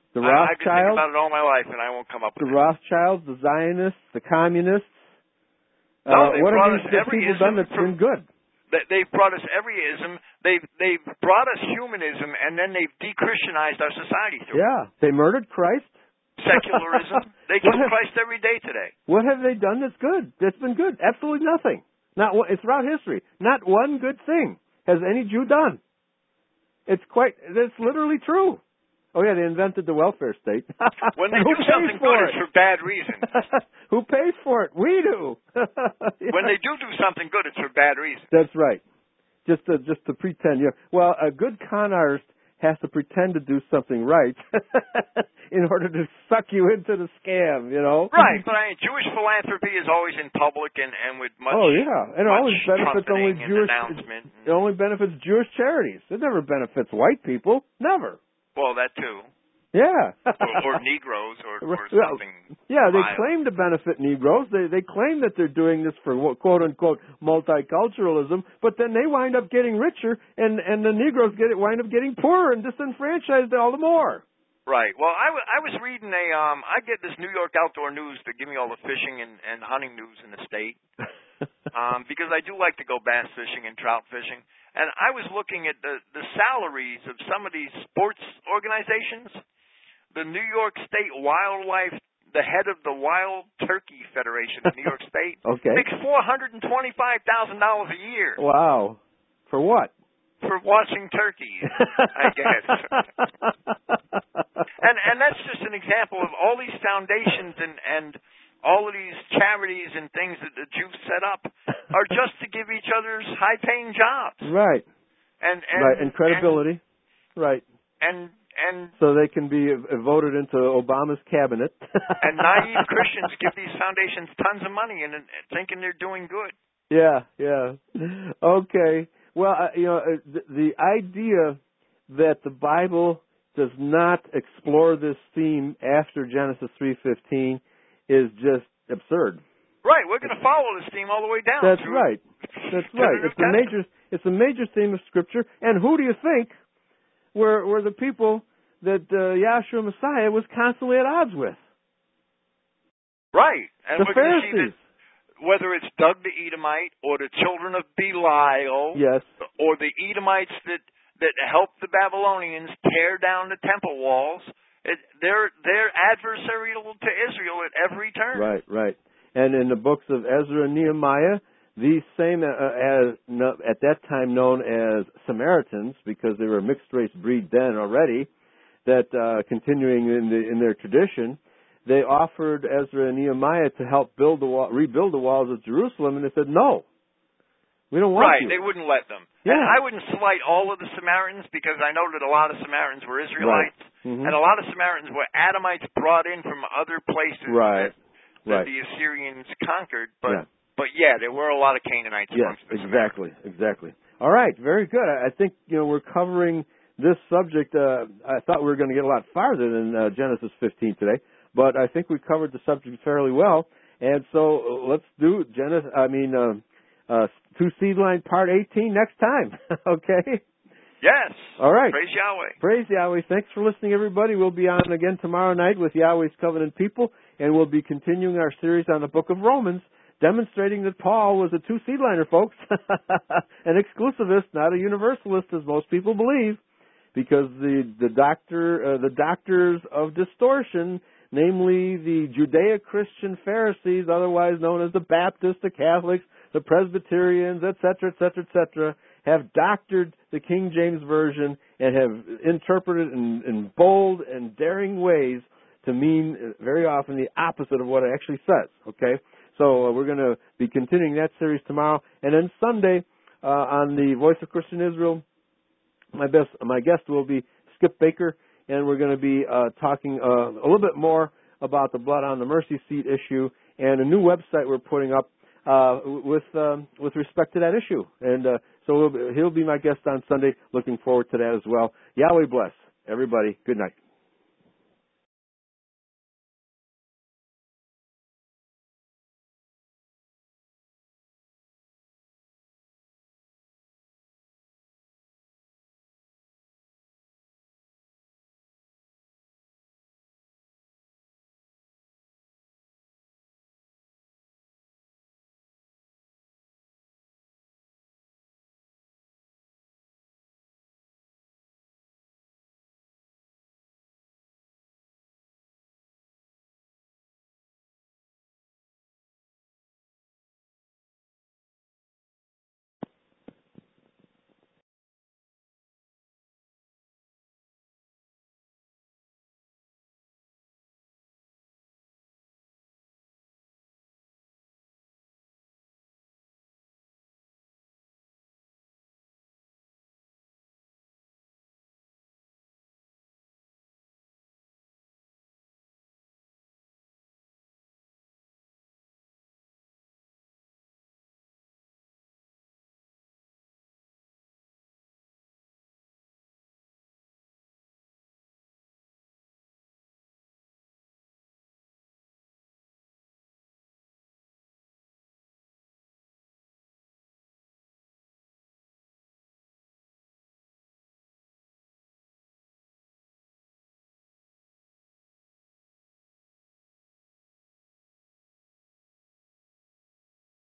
The I, I've been thinking Rothschilds, about it all my life, and I won't come up the with it. Rothschilds, the Zionists, the communists. No, uh, they what brought have us these every people done ism that's from- been good? They- They've brought us every ism. They've they've brought us humanism, and then they've de-Christianized our society through it. Yeah, they murdered Christ. Secularism. They What kill have- Christ every day today. What have they done that's good? That's been good? Absolutely nothing. Not one, it's throughout history. Not one good thing has any Jew done. It's quite. It's literally true. Oh yeah, they invented the welfare state. When they Who do pays something for good, it? it's for bad reasons. Who pays for it? We do. Yeah. When they do do something good, it's for bad reasons. That's right. Just to just to pretend. Yeah. Well, a good con artist has to pretend to do something right in order to suck you into the scam. You know. Right, but I mean, Jewish philanthropy is always in public and, and with much. Oh yeah, and it much always benefits only trumpeting and Jewish. announcement. It only benefits Jewish charities. It never benefits white people. Never. Well, that too, Yeah. or, or Negroes, or, or Well, something. yeah, they vile. claim to benefit Negroes. They they claim that they're doing this for quote unquote multiculturalism, but then they wind up getting richer, and and the Negroes get it wind up getting poorer and disenfranchised all the more. Right. Well, I, w- I was reading a um. I get this New York Outdoor News to give me all the fishing and, and hunting news in the state. um, because I do like to go bass fishing and trout fishing. And I was looking at the, the salaries of some of these sports organizations. The New York State Wildlife, the head of the Wild Turkey Federation of New York State, Okay. makes four hundred twenty-five thousand dollars a year Wow. For what? for watching turkeys, I guess. and and that's just an example of all these foundations and, and all of these charities and things that the Jews set up are just to give each other's high-paying jobs. Right. And, and Right. And credibility. And, right. And and So they can be uh, voted into Obama's cabinet. and naive Christians give these foundations tons of money and, and thinking they're doing good. Yeah, yeah. Okay. Well, uh, you know, uh, the, the idea that the Bible does not explore this theme after Genesis three fifteen is just absurd. Right, we're going to follow this theme all the way down. That's through, right. That's to right. the New It's a major. It's a major theme of Scripture. And who do you think were were the people that uh, Yahshua Messiah was constantly at odds with? Right, and The we're going to see Pharisees. that whether it's Doug the Edomite or the children of Belial, Yes. or the Edomites that that helped the Babylonians tear down the temple walls, it, they're they're adversarial to Israel at every turn. Right, right. And in the books of Ezra and Nehemiah, these same, uh, as no, at that time known as Samaritans, because they were a mixed race breed then already, that uh, continuing in the in their tradition, they offered Ezra and Nehemiah to help build the wall, rebuild the walls of Jerusalem, and they said no, we don't want Right, you. they wouldn't let them. Yeah. And I wouldn't slight all of the Samaritans because I know that a lot of Samaritans were Israelites, Right. Mhm. and a lot of Samaritans were Adamites brought in from other places Right. that, that Right. the Assyrians conquered. But Yeah. but yeah, there were a lot of Canaanites Yes, amongst the Samaritans. exactly, exactly. All right, very good. I I think you know we're covering this subject. Uh, I thought we were going to get a lot farther than uh, Genesis fifteen today, but I think we covered the subject fairly well. And so uh, let's do Genesis. I mean, uh, uh, two seed line part eighteen next time. Okay. Yes. All right. Praise Yahweh. Praise Yahweh. Thanks for listening, everybody. We'll be on again tomorrow night with Yahweh's Covenant People, and we'll be continuing our series on the Book of Romans, demonstrating that Paul was a two-seed-liner, folks. An exclusivist, not a universalist, as most people believe, because the the doctor, uh, the doctors of distortion, namely the Judeo-Christian Pharisees, otherwise known as the Baptists, the Catholics, the Presbyterians, et cetera, et cetera, et cetera, have doctored the King James Version and have interpreted in, in bold and daring ways to mean very often the opposite of what it actually says. Okay, so uh, we're going to be continuing that series tomorrow, and then Sunday uh, on the Voice of Christian Israel, my best my guest will be Skip Baker, and we're going to be uh, talking uh, a little bit more about the blood on the mercy seat issue and a new website we're putting up uh, with um, with respect to that issue. And uh, so we'll be, he'll be my guest on Sunday. Looking forward to that as well. Yahweh bless everybody. Good night.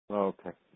Okay.